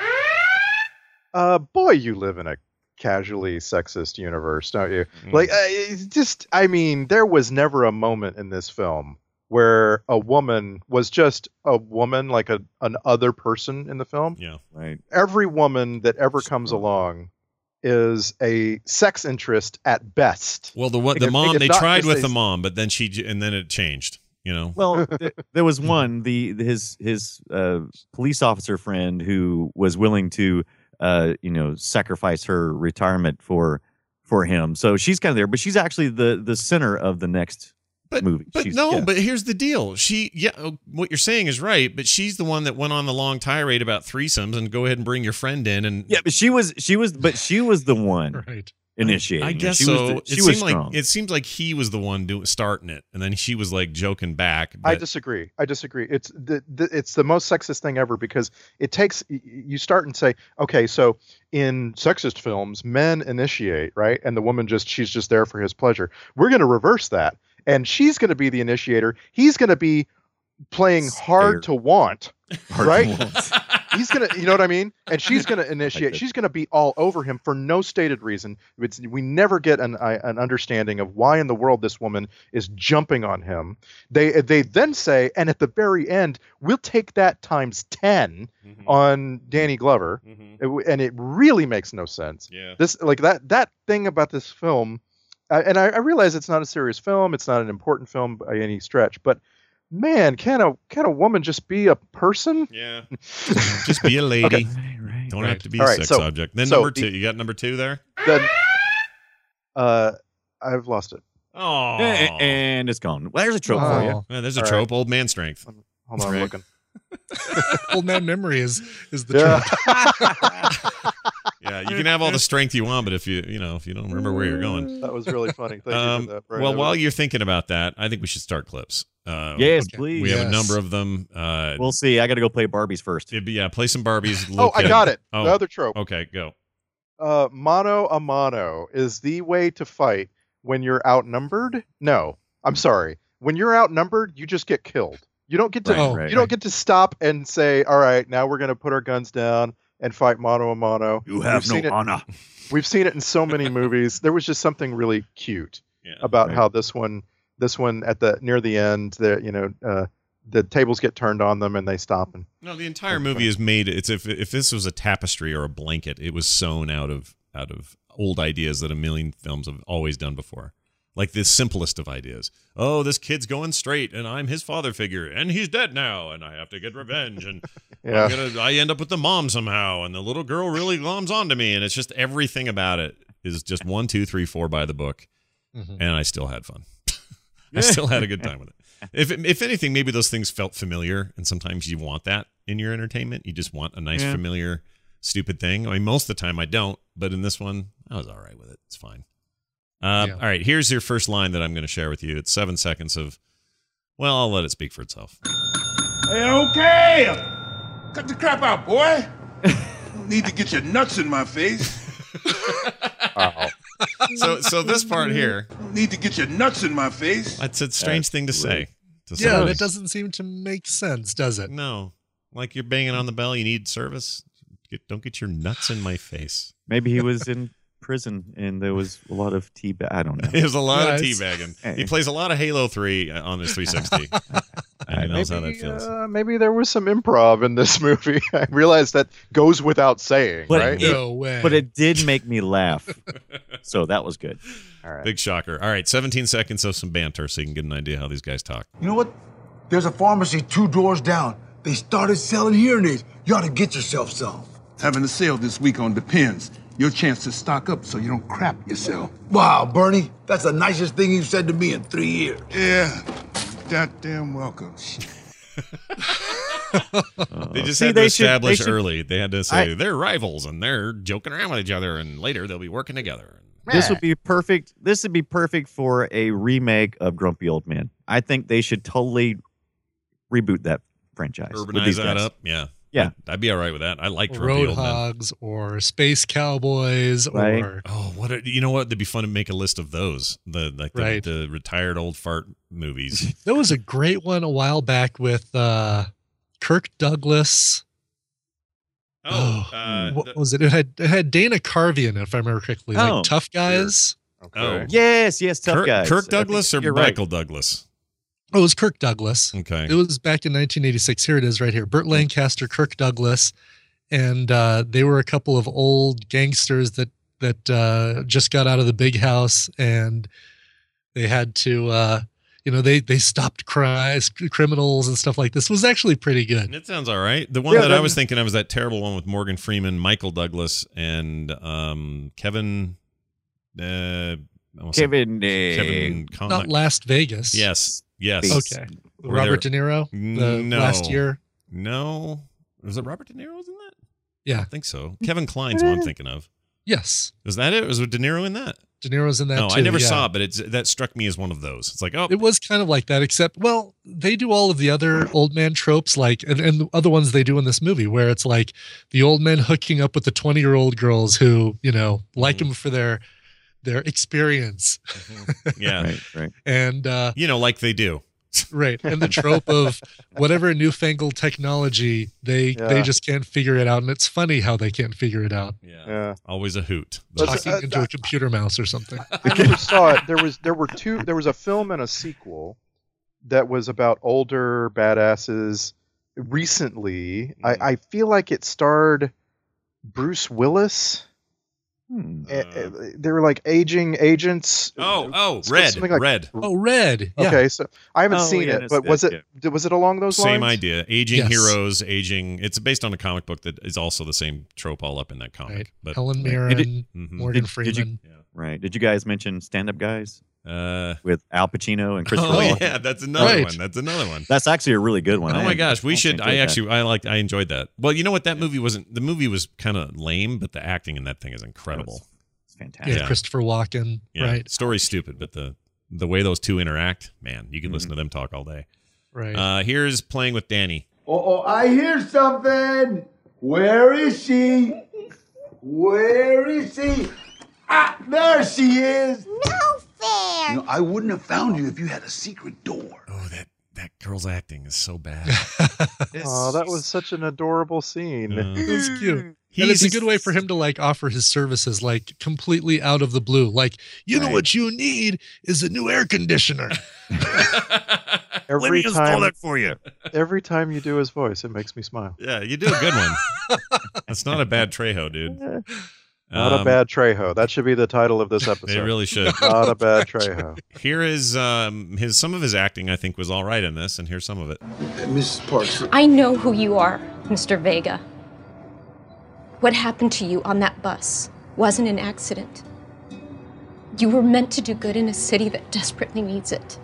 Boy, you live in a casually sexist universe, don't you? Like, I mean, there was never a moment in this film where a woman was just a woman, like an other person in the film. Yeah, right. Every woman that ever comes along is a sex interest at best. Well, the mom, they tried with the mom, but then then it changed. You know. Well, there was one his police officer friend who was willing to sacrifice her retirement for him. So she's kind of there, but she's actually the center of the next movie. But but here's the deal. What you're saying is right, but she's the one that went on the long tirade about threesomes and go ahead and bring your friend in. And yeah, but she was the one right. initiating. I guess so. It seems like he was the one starting it, and then she was like joking back. I disagree. It's the most sexist thing ever, because it takes, you start and say, okay, so in sexist films, men initiate, right, and the woman she's just there for his pleasure. We're going to reverse that, and she's going to be the initiator. He's going to be playing hard to want, right? He's gonna, you know what I mean? And she's gonna initiate. She's gonna be all over him for no stated reason. We never get an understanding of why in the world this woman is jumping on him. They then say, and at the very end, we'll take that times 10 on Danny Glover, and it really makes no sense. Yeah, that thing about this film, and I realize it's not a serious film. It's not an important film by any stretch, but. Man, can a woman just be a person? Yeah, just be a lady. Okay. Right. Don't have to be a sex object. Then number two, you got number two there. Then, I've lost it. Oh, and it's gone. Well, there's a trope for you. Yeah, there's a trope. Old man strength. Hold on, I'm looking. Old man memory is the trope. Yeah, you can have all the strength you want, but if you don't remember where you're going. That was really funny. Thank you for that, Brian. Well, while you're thinking about that, I think we should start clips. Yes, please. We have a number of them. We'll see. I got to go play Barbies first. Play some Barbies. I got it. The other trope. Okay, go. Mano a mano is the way to fight when you're outnumbered. No, I'm sorry. When you're outnumbered, you just get killed. You don't get to. You don't get to stop and say, "All right, now we're going to put our guns down and fight mano a mano." You have no honor. We've seen it in so many movies. There was just something really cute about how this one at near the end, the tables get turned on them and they stop. And no, the entire movie is made. It's if this was a tapestry or a blanket, it was sewn out of old ideas that a million films have always done before. Like the simplest of ideas. Oh, this kid's going straight, and I'm his father figure, and he's dead now, and I have to get revenge, and I end up with the mom somehow, and the little girl really gloms onto me, and it's just everything about it is just 1, 2, 3, 4 by the book, and I still had fun. I still had a good time with it. If anything, maybe those things felt familiar, and sometimes you want that in your entertainment. You just want a nice, familiar, stupid thing. I mean, most of the time I don't, but in this one, I was all right with it. It's fine. All right, here's your first line that I'm going to share with you. It's 7 seconds of, well, I'll let it speak for itself. Hey, okay. Cut the crap out, boy. Don't need to get your nuts in my face. So this part here. Don't need to get your nuts in my face. It's a strange thing to say. Yeah, it doesn't seem to make sense, does it? No. Like you're banging on the bell, you need service. Don't get your nuts in my face. Maybe he was in prison and there was a lot of teabag. I don't know. There's a lot of teabagging. He plays a lot of Halo 3 on his 360. And he knows how that feels. Maybe there was some improv in this movie. I realize that goes without saying, right? No way. But it did make me laugh. So that was good. All right. Big shocker. All right, 17 seconds of some banter so you can get an idea how these guys talk. You know what? There's a pharmacy 2 doors down. They started selling hearing aids. You ought to get yourself some. Having a sale this week on Depends. Your chance to stock up so you don't crap yourself. Wow, Bernie, that's the nicest thing you've said to me in 3 years. Yeah, goddamn welcome. They just See, had to they should- establish they should- early. They had to say they're rivals and they're joking around with each other, and later they'll be working together. This would be perfect. This would be perfect for a remake of Grumpy Old Men. I think they should totally reboot that franchise. with Urbanize these that guys. up. Yeah. Yeah. I'd be all right with that. I like Grumpy Old Men. Roadhogs or Space Cowboys Right. or Oh, you know what? It'd be fun to make a list of those. The retired old fart movies. there was a great one a while back with Kirk Douglas. What was it? It had Dana Carvey in it, if I remember correctly. Oh, like Tough Guys. Oh, Yes, Tough Guys. Kirk I think Douglas or you're right. Michael Douglas? Oh, it was Kirk Douglas. Okay. It was back in 1986. Here it is right here. Burt Lancaster, Kirk Douglas. And they were a couple of old gangsters that just got out of the big house, and they had to, they stopped criminals and stuff like this. It was actually pretty good. It sounds all right. The one that I was thinking of was that terrible one with Morgan Freeman, Michael Douglas, and Kevin. Kevin Not Las Vegas. Yes. Okay. Robert De Niro. Last year. No. Was it Robert De Niro was in that? Yeah. I think so. Kevin Kline's what I'm thinking of. Yes. Was that it? Was De Niro in that? De Niro's in that No, too. I never yeah. saw it, but that struck me as one of those. It's like, oh, It was kind of like that, except, well, they do all of the other old man tropes, like, and the other ones they do in this movie, where it's like the old men hooking up with the 20-year-old girls who, like them for their experience. yeah. Right. And, like they do. right. And the trope of whatever newfangled technology, they just can't figure it out. And it's funny how they can't figure it out. Yeah. Always a hoot. Talking into a computer mouse or something. I never saw it. There was a film and a sequel that was about older badasses. Recently, I feel like it starred Bruce Willis. They were like aging agents. Red. Red. Oh, Red. Yeah. Okay, so I haven't seen it, but was it along those lines? Same idea. Aging Yes. heroes, aging. It's based on a comic book that is also the same trope all up in that comic. Right. But Helen Mirren, Morgan Freeman. Right. Did you guys mention stand-up guys? With Al Pacino and Christopher Oh Walken? yeah, that's another Right. one. That's another one. That's actually a really good one. Oh my gosh, we should. I enjoyed that. Well, you know what? That movie wasn't. The movie was kind of lame, but the acting in that thing is incredible. It's fantastic. Yeah, Christopher Walken. Yeah. Right. Story's stupid, but the way those two interact, man, you can listen to them talk all day. Right. Here's Playing with Danny. Oh, I hear something. Where is she? Where is she? Ah, there she is. No fair. I wouldn't have found you if you had a secret door. Oh, that girl's acting is so bad. Oh, that was such an adorable scene. It was cute. And it's a good way for him to offer his services completely out of the blue. You know what you need is a new air conditioner. Let me install that for you. Every time you do his voice, it makes me smile. Yeah, you do a good one. That's not a bad Trejo, dude. Not a bad Trejo. That should be the title of this episode. They really should. Not a bad Trejo. Here is some of his acting. I think was all right in this, and here's some of it. Mrs. Parks. I know who you are, Mr. Vega. What happened to you on that bus wasn't an accident. You were meant to do good in a city that desperately needs it.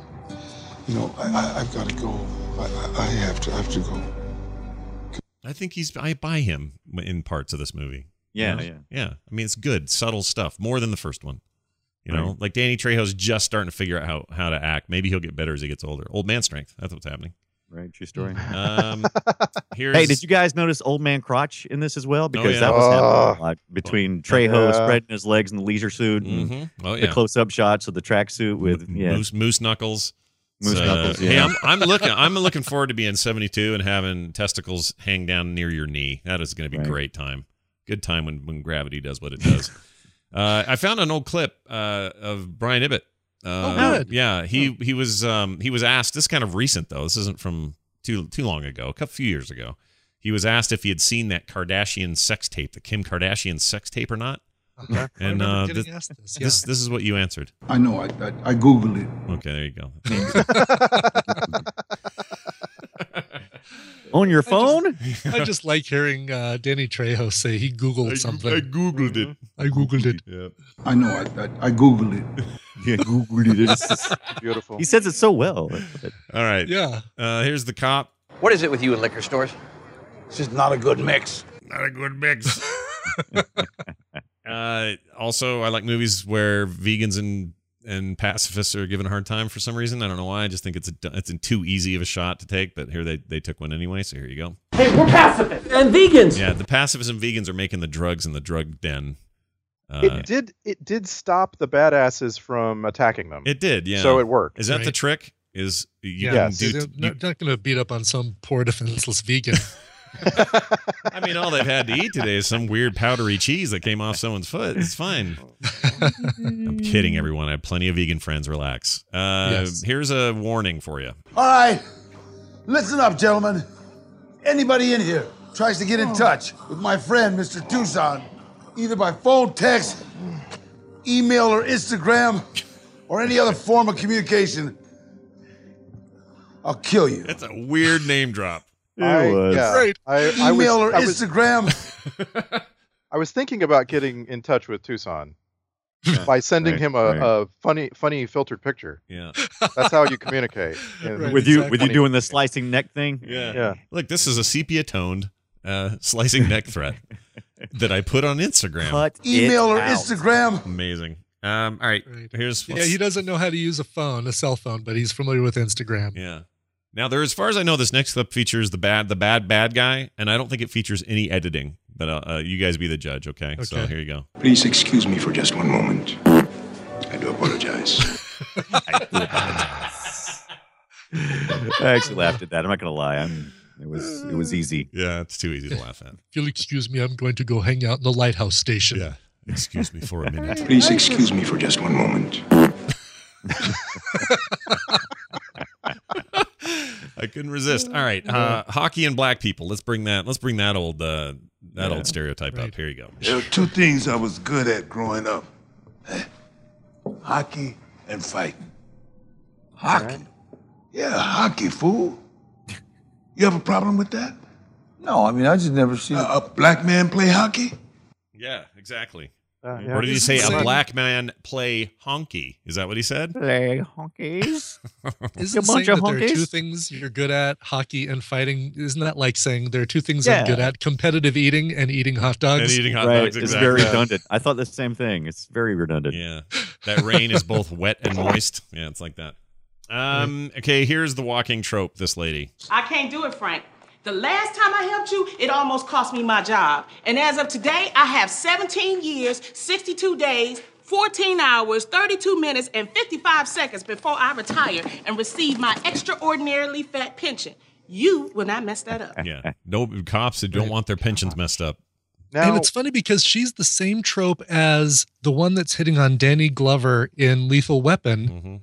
I've got to go. I have to go. I think I buy him in parts of this movie. Yeah. I mean, it's good, subtle stuff, more than the first one. You know, like Danny Trejo's just starting to figure out how to act. Maybe he'll get better as he gets older. Old man strength. That's what's happening. Right, true story. Hey, did you guys notice Old Man Crotch in this as well? Because yeah. that was happening a lot between Trejo spreading his legs in the leisure suit and the close-up shots of the tracksuit with moose knuckles. Moose knuckles. Hey, I'm looking forward to being 72 and having testicles hang down near your knee. That is going to be a great time. Good time when gravity does what it does. I found an old clip of Brian Ibbett. Good. Yeah, he was asked. This is kind of recent though. This isn't from too long ago. A few years ago, he was asked if he had seen that Kardashian sex tape, the Kim Kardashian sex tape, or not. Okay. And this is what you answered. I know. I Googled it. Okay, there you go. On your phone? I just like hearing Danny Trejo say he Googled something. I Googled it. I Googled it. Yeah. I know. I Googled it. Yeah, Googled it. Beautiful. He says it so well. All right. Yeah. Here's the cop. What is it with you in liquor stores? It's just not a good mix. Not a good mix. Also, I like movies where vegans and pacifists are given a hard time for some reason. I don't know why. I just think it's too easy of a shot to take, but here they took one anyway, so here you go. Hey, we're pacifists and vegans. Yeah, the pacifists and vegans are making the drugs in the drug den. It did stop the badasses from attacking them. It did, yeah. So it worked. Is that the trick? Is they're not going to beat up on some poor defenseless vegan. I mean, all they've had to eat today is some weird powdery cheese that came off someone's foot. It's fine. I'm kidding, everyone. I have plenty of vegan friends. Relax. Yes. Here's a warning for you. All right, listen up, gentlemen. Anybody in here tries to get in touch with my friend, Mr. Tucson, either by phone, text, email, or Instagram, or any other form of communication, I'll kill you. That's a weird name drop. Email or Instagram. I was thinking about getting in touch with Tucson by sending him a funny filtered picture. Yeah, that's how you communicate. With you doing the slicing neck thing. Yeah. Look, this is a sepia toned slicing neck threat that I put on Instagram. Email or Instagram. Amazing. All right. Here's he doesn't know how to use a cell phone, but he's familiar with Instagram. Yeah. Now, as far as I know, this next clip features the bad guy, and I don't think it features any editing. But you guys be the judge, okay? So here you go. Please excuse me for just one moment. I do apologize. I actually laughed at that. I'm not gonna lie. It was easy. Yeah, it's too easy to laugh at. If you'll excuse me, I'm going to go hang out in the lighthouse station. Yeah. Excuse me for a minute. Please excuse me for just one moment. I couldn't resist. All right, hockey and black people. Let's bring that old old stereotype up. Here you go. There are two things I was good at growing up: hockey and fighting. Hockey, yeah, hockey, fool. You have a problem with that? No, I mean I just never seen a black man play hockey. Yeah, exactly. Yeah. Or did he say a black man play honky? Is that what he said? Play honkies. Isn't saying that there are two things you're good at, hockey and fighting? Isn't that like saying there are two things I'm good at, competitive eating and eating hot dogs? And eating hot dogs, exactly. It's very redundant. I thought the same thing. It's very redundant. Yeah. That rain is both wet and moist. Yeah, it's like that. Okay, here's the walking trope, this lady. I can't do it, Frank. The last time I helped you, it almost cost me my job. And as of today, I have 17 years, 62 days, 14 hours, 32 minutes, and 55 seconds before I retire and receive my extraordinarily fat pension. You will not mess that up. Yeah. No cops that don't want their pensions messed up. Now, and it's funny because she's the same trope as the one that's hitting on Danny Glover in Lethal Weapon. Mm-hmm.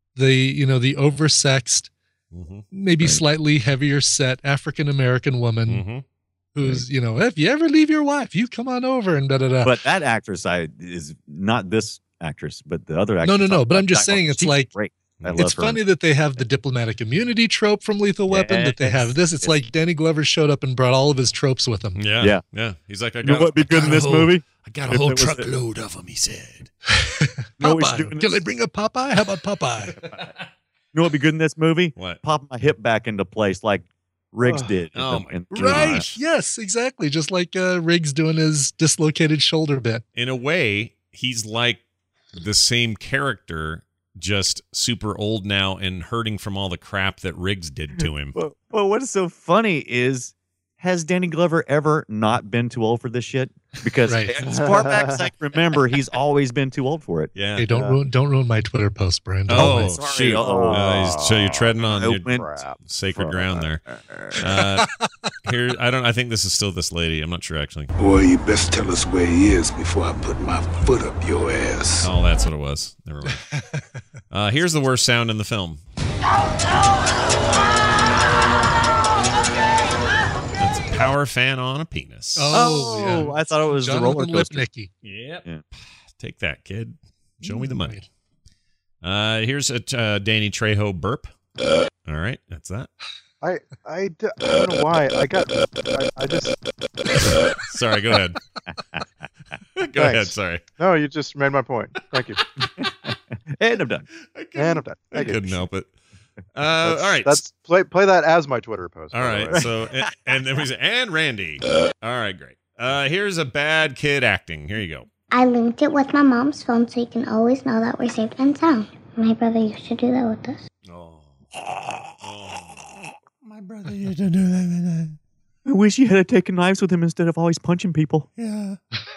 The oversexed, maybe slightly heavier set African-American woman who's, if you ever leave your wife, you come on over and da-da-da. But that actress is not this actress, but the other actress. No. But I'm just saying it's like, great. It's funny that they have the diplomatic immunity trope from Lethal Weapon, that they have this. It's like Danny Glover showed up and brought all of his tropes with him. Yeah. He's like, you know what would be good in this movie? I got a whole truckload of them, he said. Popeye. Can I bring a Popeye? How about Popeye? You know what would be good in this movie? What? Pop my hip back into place like Riggs did. Right. Yes, exactly. Just like Riggs doing his dislocated shoulder bit. In a way, he's like the same character, just super old now and hurting from all the crap that Riggs did to him. Well, what is so funny is, has Danny Glover ever not been too old for this shit? Because as far back as I can remember, he's always been too old for it. Yeah. Hey, don't ruin my Twitter post, Brandon. Oh, sorry. shoot. So you're treading on your sacred ground there. I think this is still this lady. I'm not sure, actually. Boy, you best tell us where he is before I put my foot up your ass. Oh, that's what it was. Never mind. Here's the worst sound in the film. That's a power fan on a penis. Oh, I thought it was the roller coaster. Lipnicki. Yep. Yeah. Take that, kid. Show me the money. Here's a Danny Trejo burp. All right, that's that. I don't know why. I just. Sorry, go ahead. Go ahead, sorry. No, you just made my point. Thank you. And I'm done. I couldn't help it. All right. That's play that as my Twitter post. All right. So and then we say, and Randy. All right, great. Here's a bad kid acting. Here you go. I linked it with my mom's phone so you can always know that we're safe and sound. My brother used to do that with us. My brother used to do that. I wish you had taken knives with him instead of always punching people. Yeah.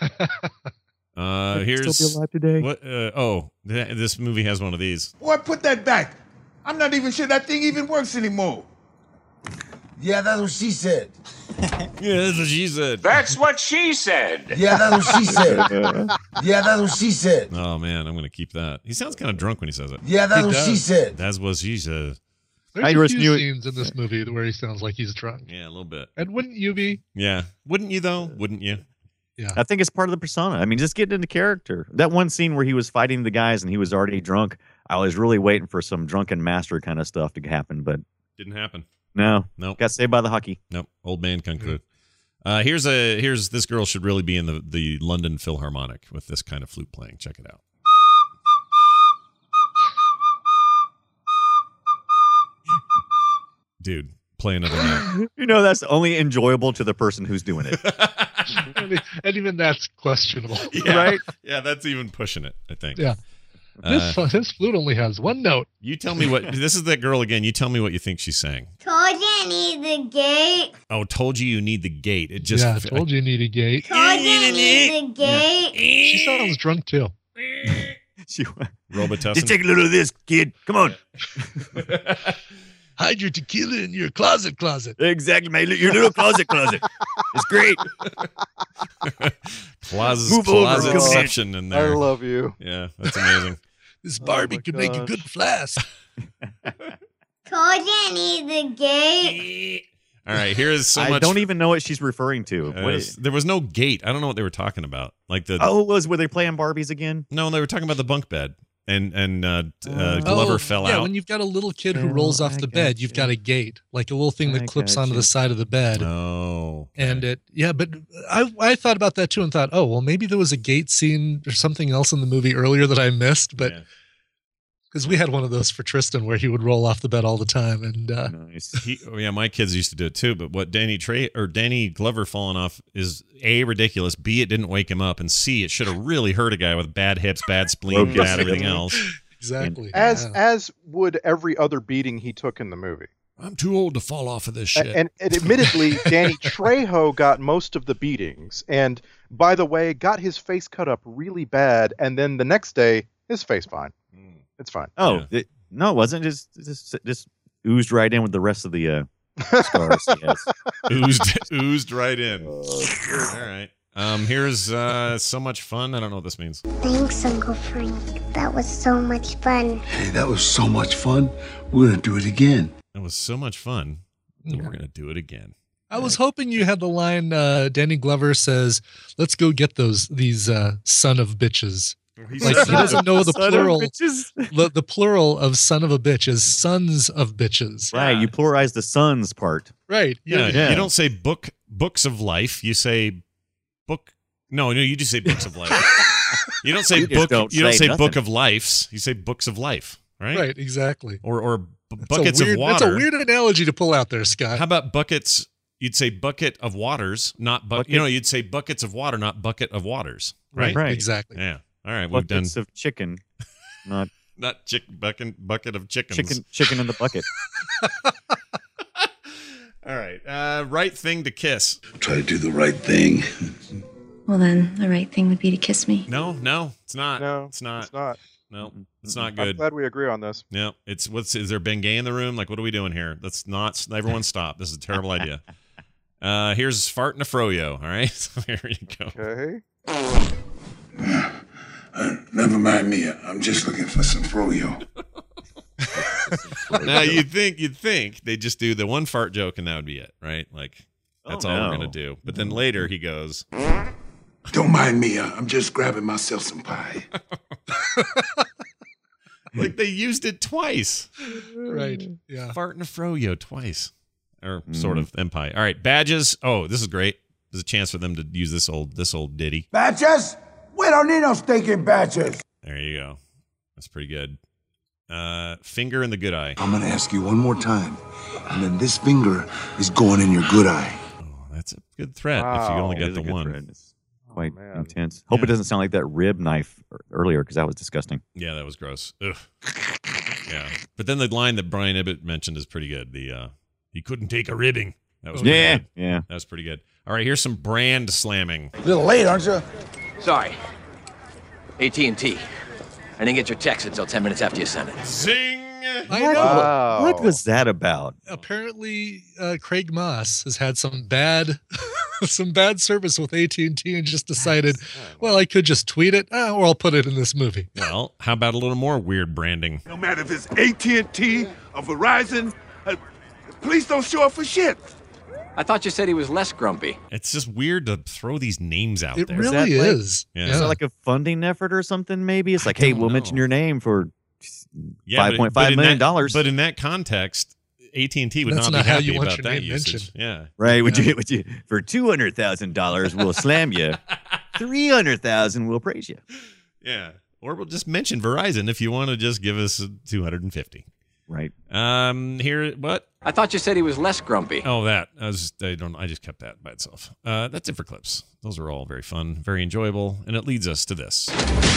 He'd Here's still be alive today. what? This movie has one of these. Boy, put that back. I'm not even sure that thing even works anymore. Yeah, that's what she said. Yeah, that's what she said. That's what she said. Yeah, that's what she said. Yeah, that's what she said. Oh man, I'm gonna keep that. He sounds kind of drunk when he says it. Yeah, that's He what she does. said. That's what she said. There's a few scenes in this movie where he sounds like he's drunk. Yeah, a little bit. And wouldn't you be? Yeah, wouldn't you though? Wouldn't you? Yeah. I think it's part of the persona. I mean, just get into character. That one scene where he was fighting the guys and he was already drunk, I was really waiting for some drunken master kind of stuff to happen, but Didn't happen. no. Nope. Got saved by the hockey. Nope. Old man kung fu. Here's this girl should really be in the London Philharmonic with this kind of flute playing. Check it out. Dude, play another note. You know, that's only enjoyable to the person who's doing it. And even that's questionable. Yeah, right? Yeah, that's even pushing it, I think. Yeah. This flute only has one note. You tell me what this is that girl again. You tell me what you think she's saying. Told you I need the gate. Oh, told you need the gate. It just Yeah, I told you need a gate. Told you I need the gate. She sounds drunk too. Robitussin. Just take a little of this, kid. Come on. Hide your tequila in your closet. Exactly, man. Your little closet. It's great. Move over, Closetception in there. I love you. Yeah, that's amazing. This Barbie could make a good flask. Told you I need the gate. All right, here is so I much. don't even know what she's referring to. There was no gate. I don't know what they were talking about. Like were they playing Barbies again? No, they were talking about the bunk bed. And Glover fell Yeah, out. when you've got a little kid who rolls off the bed, you've got a gate, like a little thing that clips onto the side of the bed. Oh. And but I thought about that too and thought, oh, well, maybe there was a gate scene or something else in the movie earlier that I missed, but because we had one of those for Tristan where he would roll off the bed all the time. And my kids used to do it too. But what Danny Glover falling off is A, ridiculous, B, it didn't wake him up, and C, it should have really hurt a guy with bad hips, bad spleen, bad everything else. Exactly. As would every other beating he took in the movie. I'm too old to fall off of this shit. And admittedly, Danny Trejo got most of the beatings. And by the way, got his face cut up really bad. And then the next day, his face fine. It's fine. Oh, no, it wasn't. Just oozed right in with the rest of the scars he has. Oozed right in. All right. Here's so much fun. I don't know what this means. Thanks, Uncle Frank. That was so much fun. Hey, that was so much fun. We're going to do it again. That was so much fun. We're going to do it again. I was hoping you had the line Danny Glover says, "Let's go get these son of bitches." Like he doesn't know the plural. The plural of son of a bitch is sons of bitches. Right, you pluralize the sons part. Right. Yeah. You don't say books of life. You say book. No, you just say books of life. You don't say book. You don't say book of lives. You say books of life. Right. Right. Exactly. Or buckets of water. That's a weird analogy to pull out there, Scott. How about buckets? You'd say bucket of waters, not bucket. You'd say buckets of water, not bucket of waters. Right. Exactly. Yeah. All right, Buckets we've done of chicken, not bucket of chickens. Chicken in the bucket. All right, right thing to kiss. Try to do the right thing. Well, then the right thing would be to kiss me. No, it's not. No, it's not. It's not. No, it's not I'm good. glad we agree on this. No, is there Ben Gay in the room? Like, what are we doing here? Let's not. Everyone stop. This is a terrible idea. Here's fart and a froyo. All right, so here you go. Okay. Never mind me. I'm just looking for some froyo. Now you'd think they just do the one fart joke and that would be it, right? Like that's all we're gonna do. But then later he goes, Don't mind me. I'm just grabbing myself some pie. like they used it twice. Right. Yeah. Fart and a froyo twice. Or sort of empire. All right, badges. Oh, this is great. There's a chance for them to use this old ditty. Badges? We don't need no stinking badges. There you go. That's pretty good. Finger in the good eye. I'm gonna ask you one more time, and then this finger is going in your good eye. Oh, that's a good threat if you only get the one. It's quite intense. Hope it doesn't sound like that rib knife earlier, because that was disgusting. Yeah, that was gross. Ugh. Yeah, but then the line that Brian Ibbett mentioned is pretty good. He couldn't take a ribbing. That was pretty good. Yeah. That was pretty good. All right, here's some brand slamming. A little late, aren't you? Sorry. AT&T. I didn't get your text until 10 minutes after you sent it. Zing! I know. Wow. What was that about? Apparently, Craig Moss has had some bad service with AT&T and just decided, well, I could just tweet it, or I'll put it in this movie. Well, how about a little more weird branding? No matter if it's AT&T or Verizon, police don't show up for shit. I thought you said he was less grumpy. It's just weird to throw these names out It there. really is. Yeah. Is that like a funding effort or something? Maybe it's like, hey, we'll mention your name for Yeah, $5.5 million. But in that context, AT&T would That's not not be how happy you want about your that name usage. mentioned. Yeah. Right? Would you for $200,000 we'll slam you. $300,000 we'll praise you. Yeah. Or we'll just mention Verizon if you want to just give us $250. Right. Here, what? I thought you said he was less grumpy. Oh, that. I just kept that by itself. That's it for clips. Those are all very fun, very enjoyable, and it leads us to this.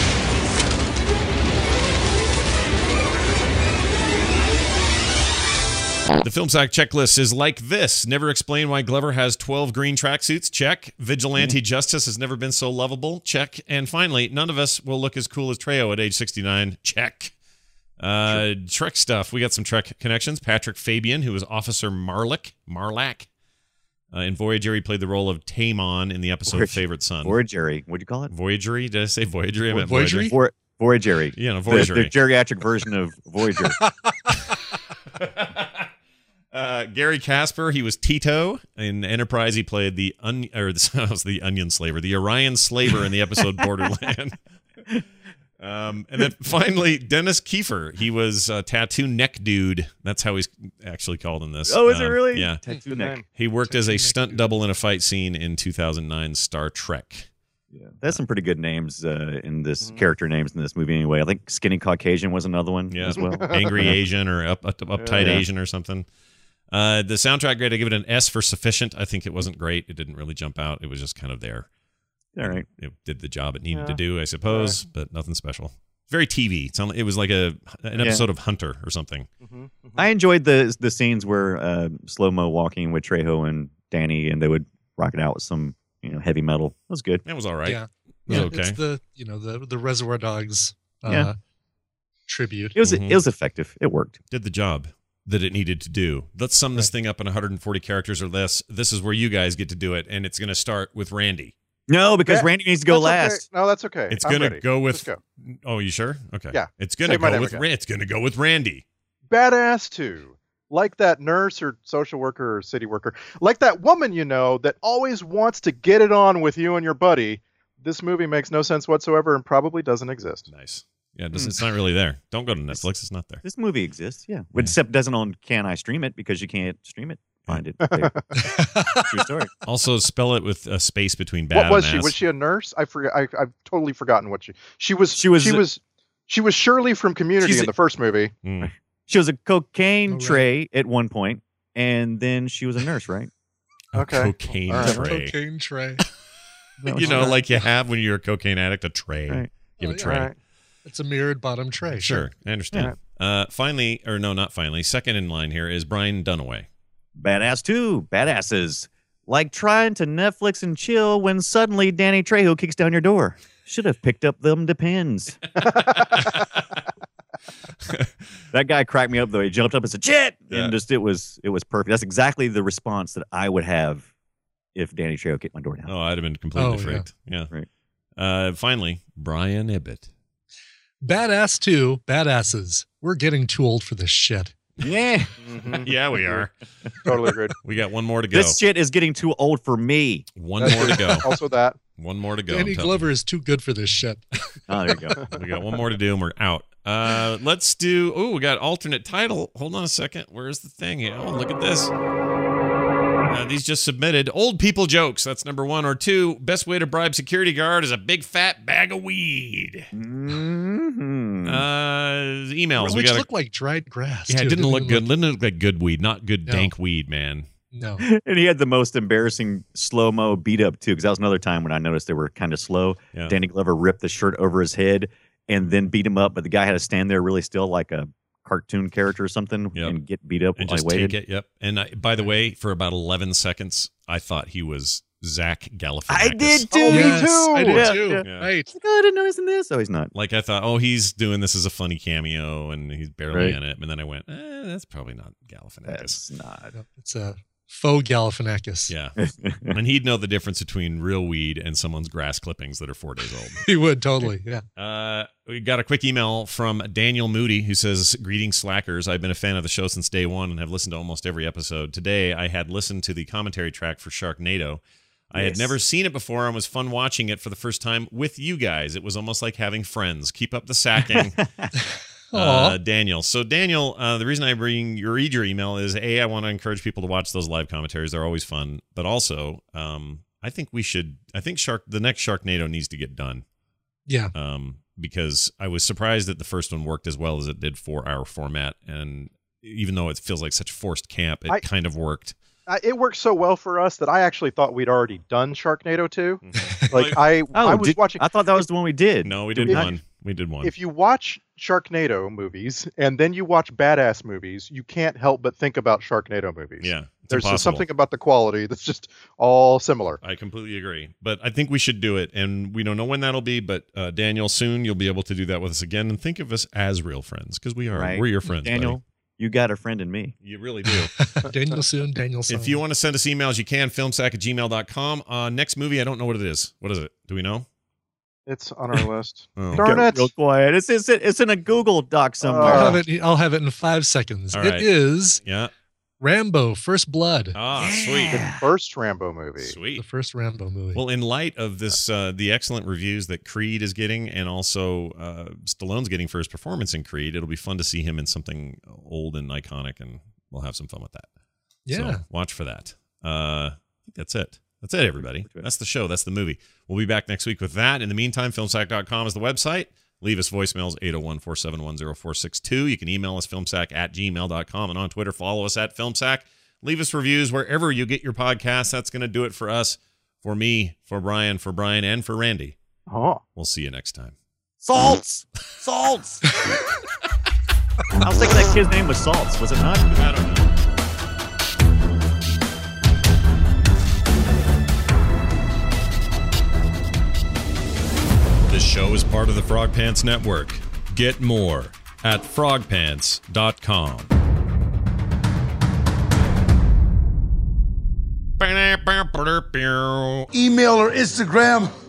The Film Sack checklist is like this. Never explain why Glover has 12 green tracksuits. Check. Vigilante justice has never been so lovable. Check. And finally, none of us will look as cool as Trejo at age 69. Check. Trek stuff. We got some Trek connections. Patrick Fabian, who was Officer Marlack. In Voyager, he played the role of Taemon in the episode Favorite Son. Voyager. What'd you call it? Voyager? Did I say Voyager? I meant Voyager? Voyager. Yeah, no, Voyager. The geriatric version of Voyager. Gary Casper, he was Tito. In Enterprise, he played the Onion Slaver, the Orion Slaver in the episode Borderland. And then finally, Dennis Kiefer. He was Tattoo Neck Dude. That's how he's actually called in this. Oh, is it really? Yeah. Tattoo Neck. He worked as a stunt double in a fight scene in 2009 Star Trek. Yeah, that's some pretty good names in this character names in this movie. Anyway, I think Skinny Caucasian was another one as well. Angry Asian or uptight Asian or something. The soundtrack grade, I give it an S for sufficient. I think it wasn't great. It didn't really jump out. It was just kind of there. All right. It did the job it needed to do, I suppose, but nothing special. Very TV. It was like an episode of Hunter or something. I enjoyed the scenes where slow-mo walking with Trejo and Danny, and they would rock it out with some heavy metal. That was good. That was all right. Yeah. It was okay. It's the Reservoir Dogs tribute. It was effective. It worked. Did the job that it needed to do. Let's sum this thing up in 140 characters or less. This is where you guys get to do it, and it's going to start with Randy. No, because Randy needs to go last. Okay. No, that's okay. It's going to go with. Let's go. Oh, you sure? Okay. Yeah. It's going to go with. It's going to go with Randy. Badass 2. Like that nurse or social worker or city worker. Like that woman that always wants to get it on with you and your buddy. This movie makes no sense whatsoever and probably doesn't exist. Nice. Yeah, it's not really there. Don't go to Netflix. It's not there. This movie exists, yeah. Except it doesn't on Can I Stream It, because you can't stream it. Find it. True story. Also, spell it with a space between bad What was and she? ass. Was she a nurse? I forgot. I've totally forgotten what she was. She was Shirley from Community in the first movie. She was a cocaine tray at one point, and then she was a nurse, right? Okay. Cocaine tray. Cocaine tray. Like you have when you're a cocaine addict, a tray. Right. You have a tray. Right. It's a mirrored bottom tray. Sure, I understand. Finally, or no, not finally. Second in line here is Brian Dunaway. Badass 2. Badasses. Like trying to Netflix and chill when suddenly Danny Trejo kicks down your door. Should have picked up them Depends. That guy cracked me up, though. He jumped up and said, "Shit!" And just it was perfect. That's exactly the response that I would have if Danny Trejo kicked my door down. Oh, I'd have been completely freaked. Yeah. Right. Finally, Brian Ibbett. Badass 2. Badasses. We're getting too old for this shit. Yeah. Yeah, we are. Totally agreed. We got one more to go. This shit is getting too old for me. One more to go. Also that. One more to go. Danny Glover is too good for this shit. Oh, there you go. We got one more to do and we're out. Let's do. Oh, we got alternate title. Hold on a second. Where's the thing? Oh, look at this. These just submitted. Old people jokes. That's number 1 or 2. Best way to bribe security guard is a big fat bag of weed. Emails. Which looked like dried grass. Yeah, too. it didn't look good. Didn't look like good weed. Not good, No. dank weed, man. No. And he had the most embarrassing slow-mo beat up too, because that was another time when I noticed they were kind of slow. Yeah. Danny Glover ripped the shirt over his head and then beat him up, but the guy had to stand there really still like a cartoon character or something and get beat up And while he just waited. take it. Yep. And by the way, for about 11 seconds, I thought he was Zach Galifianakis. I did too. Oh, me Yes, too. I did Yeah, too. yeah. Right. Like, oh, I didn't know he was in this. Oh, he's not. Like I thought, he's doing this as a funny cameo, and he's barely Right. in it. And then I went, that's probably not Galifianakis. That's not. It's a faux Galifianakis. Yeah. And he'd know the difference between real weed and someone's grass clippings that are 4 days old. He would totally. Yeah. We got a quick email from Daniel Moody who says, "Greetings, Slackers. I've been a fan of the show since day one and have listened to almost every episode. Today, I had listened to the commentary track for Sharknado. I had Yes. never seen it before and was fun watching it for the first time with you guys. It was almost like having friends. Keep up the sacking." Daniel. So, Daniel, the reason I read your email is, I want to encourage people to watch those live commentaries. They're always fun. But also, I think the next Sharknado needs to get done. Yeah. Because I was surprised that the first one worked as well as it did for our format. And even though it feels like such forced camp, it kind of worked. It worked so well for us that I actually thought we'd already done Sharknado 2. Like I was watching. I thought that was the one we did. No, we did one. We did one. If you watch Sharknado movies and then you watch Badass movies, you can't help but think about Sharknado movies. Yeah, there's just impossible. something about the quality that's just all similar. I completely agree. But I think we should do it, and we don't know when that'll be, but Daniel, soon you'll be able to do that with us again, and think of us as real friends, because we are. Right. We're your friends, Daniel. buddy. You got a friend in me. You really do. Daniel soon, Daniel soon. If you want to send us emails, you can, filmsack@gmail.com. Next movie, I don't know what it is. What is it? Do we know? It's on our list. Oh. Darn Get it. real quiet. It's in a Google Doc somewhere. I'll have it in 5 seconds. All It right. is Rambo First Blood. Sweet. The first Rambo movie. Sweet. The first Rambo movie. Well, in light of this, the excellent reviews that Creed is getting, and also Stallone's getting for his performance in Creed, it'll be fun to see him in something old and iconic, and we'll have some fun with that. Yeah. So watch for that. I think that's it. That's it, everybody. That's the show. That's the movie. We'll be back next week with that. In the meantime, filmsack.com is the website. Leave us voicemails, 801-471-0462. You can email us, filmsack@gmail.com, and on Twitter, follow us at filmsack. Leave us reviews wherever you get your podcasts. That's going to do it for us, for me, for Brian, and for Randy. Oh. We'll see you next time. Salts! Salts! I was thinking that kid's name was Salts, was it not? I don't know. This show is part of the Frog Pants Network. Get more at frogpants.com. Email or Instagram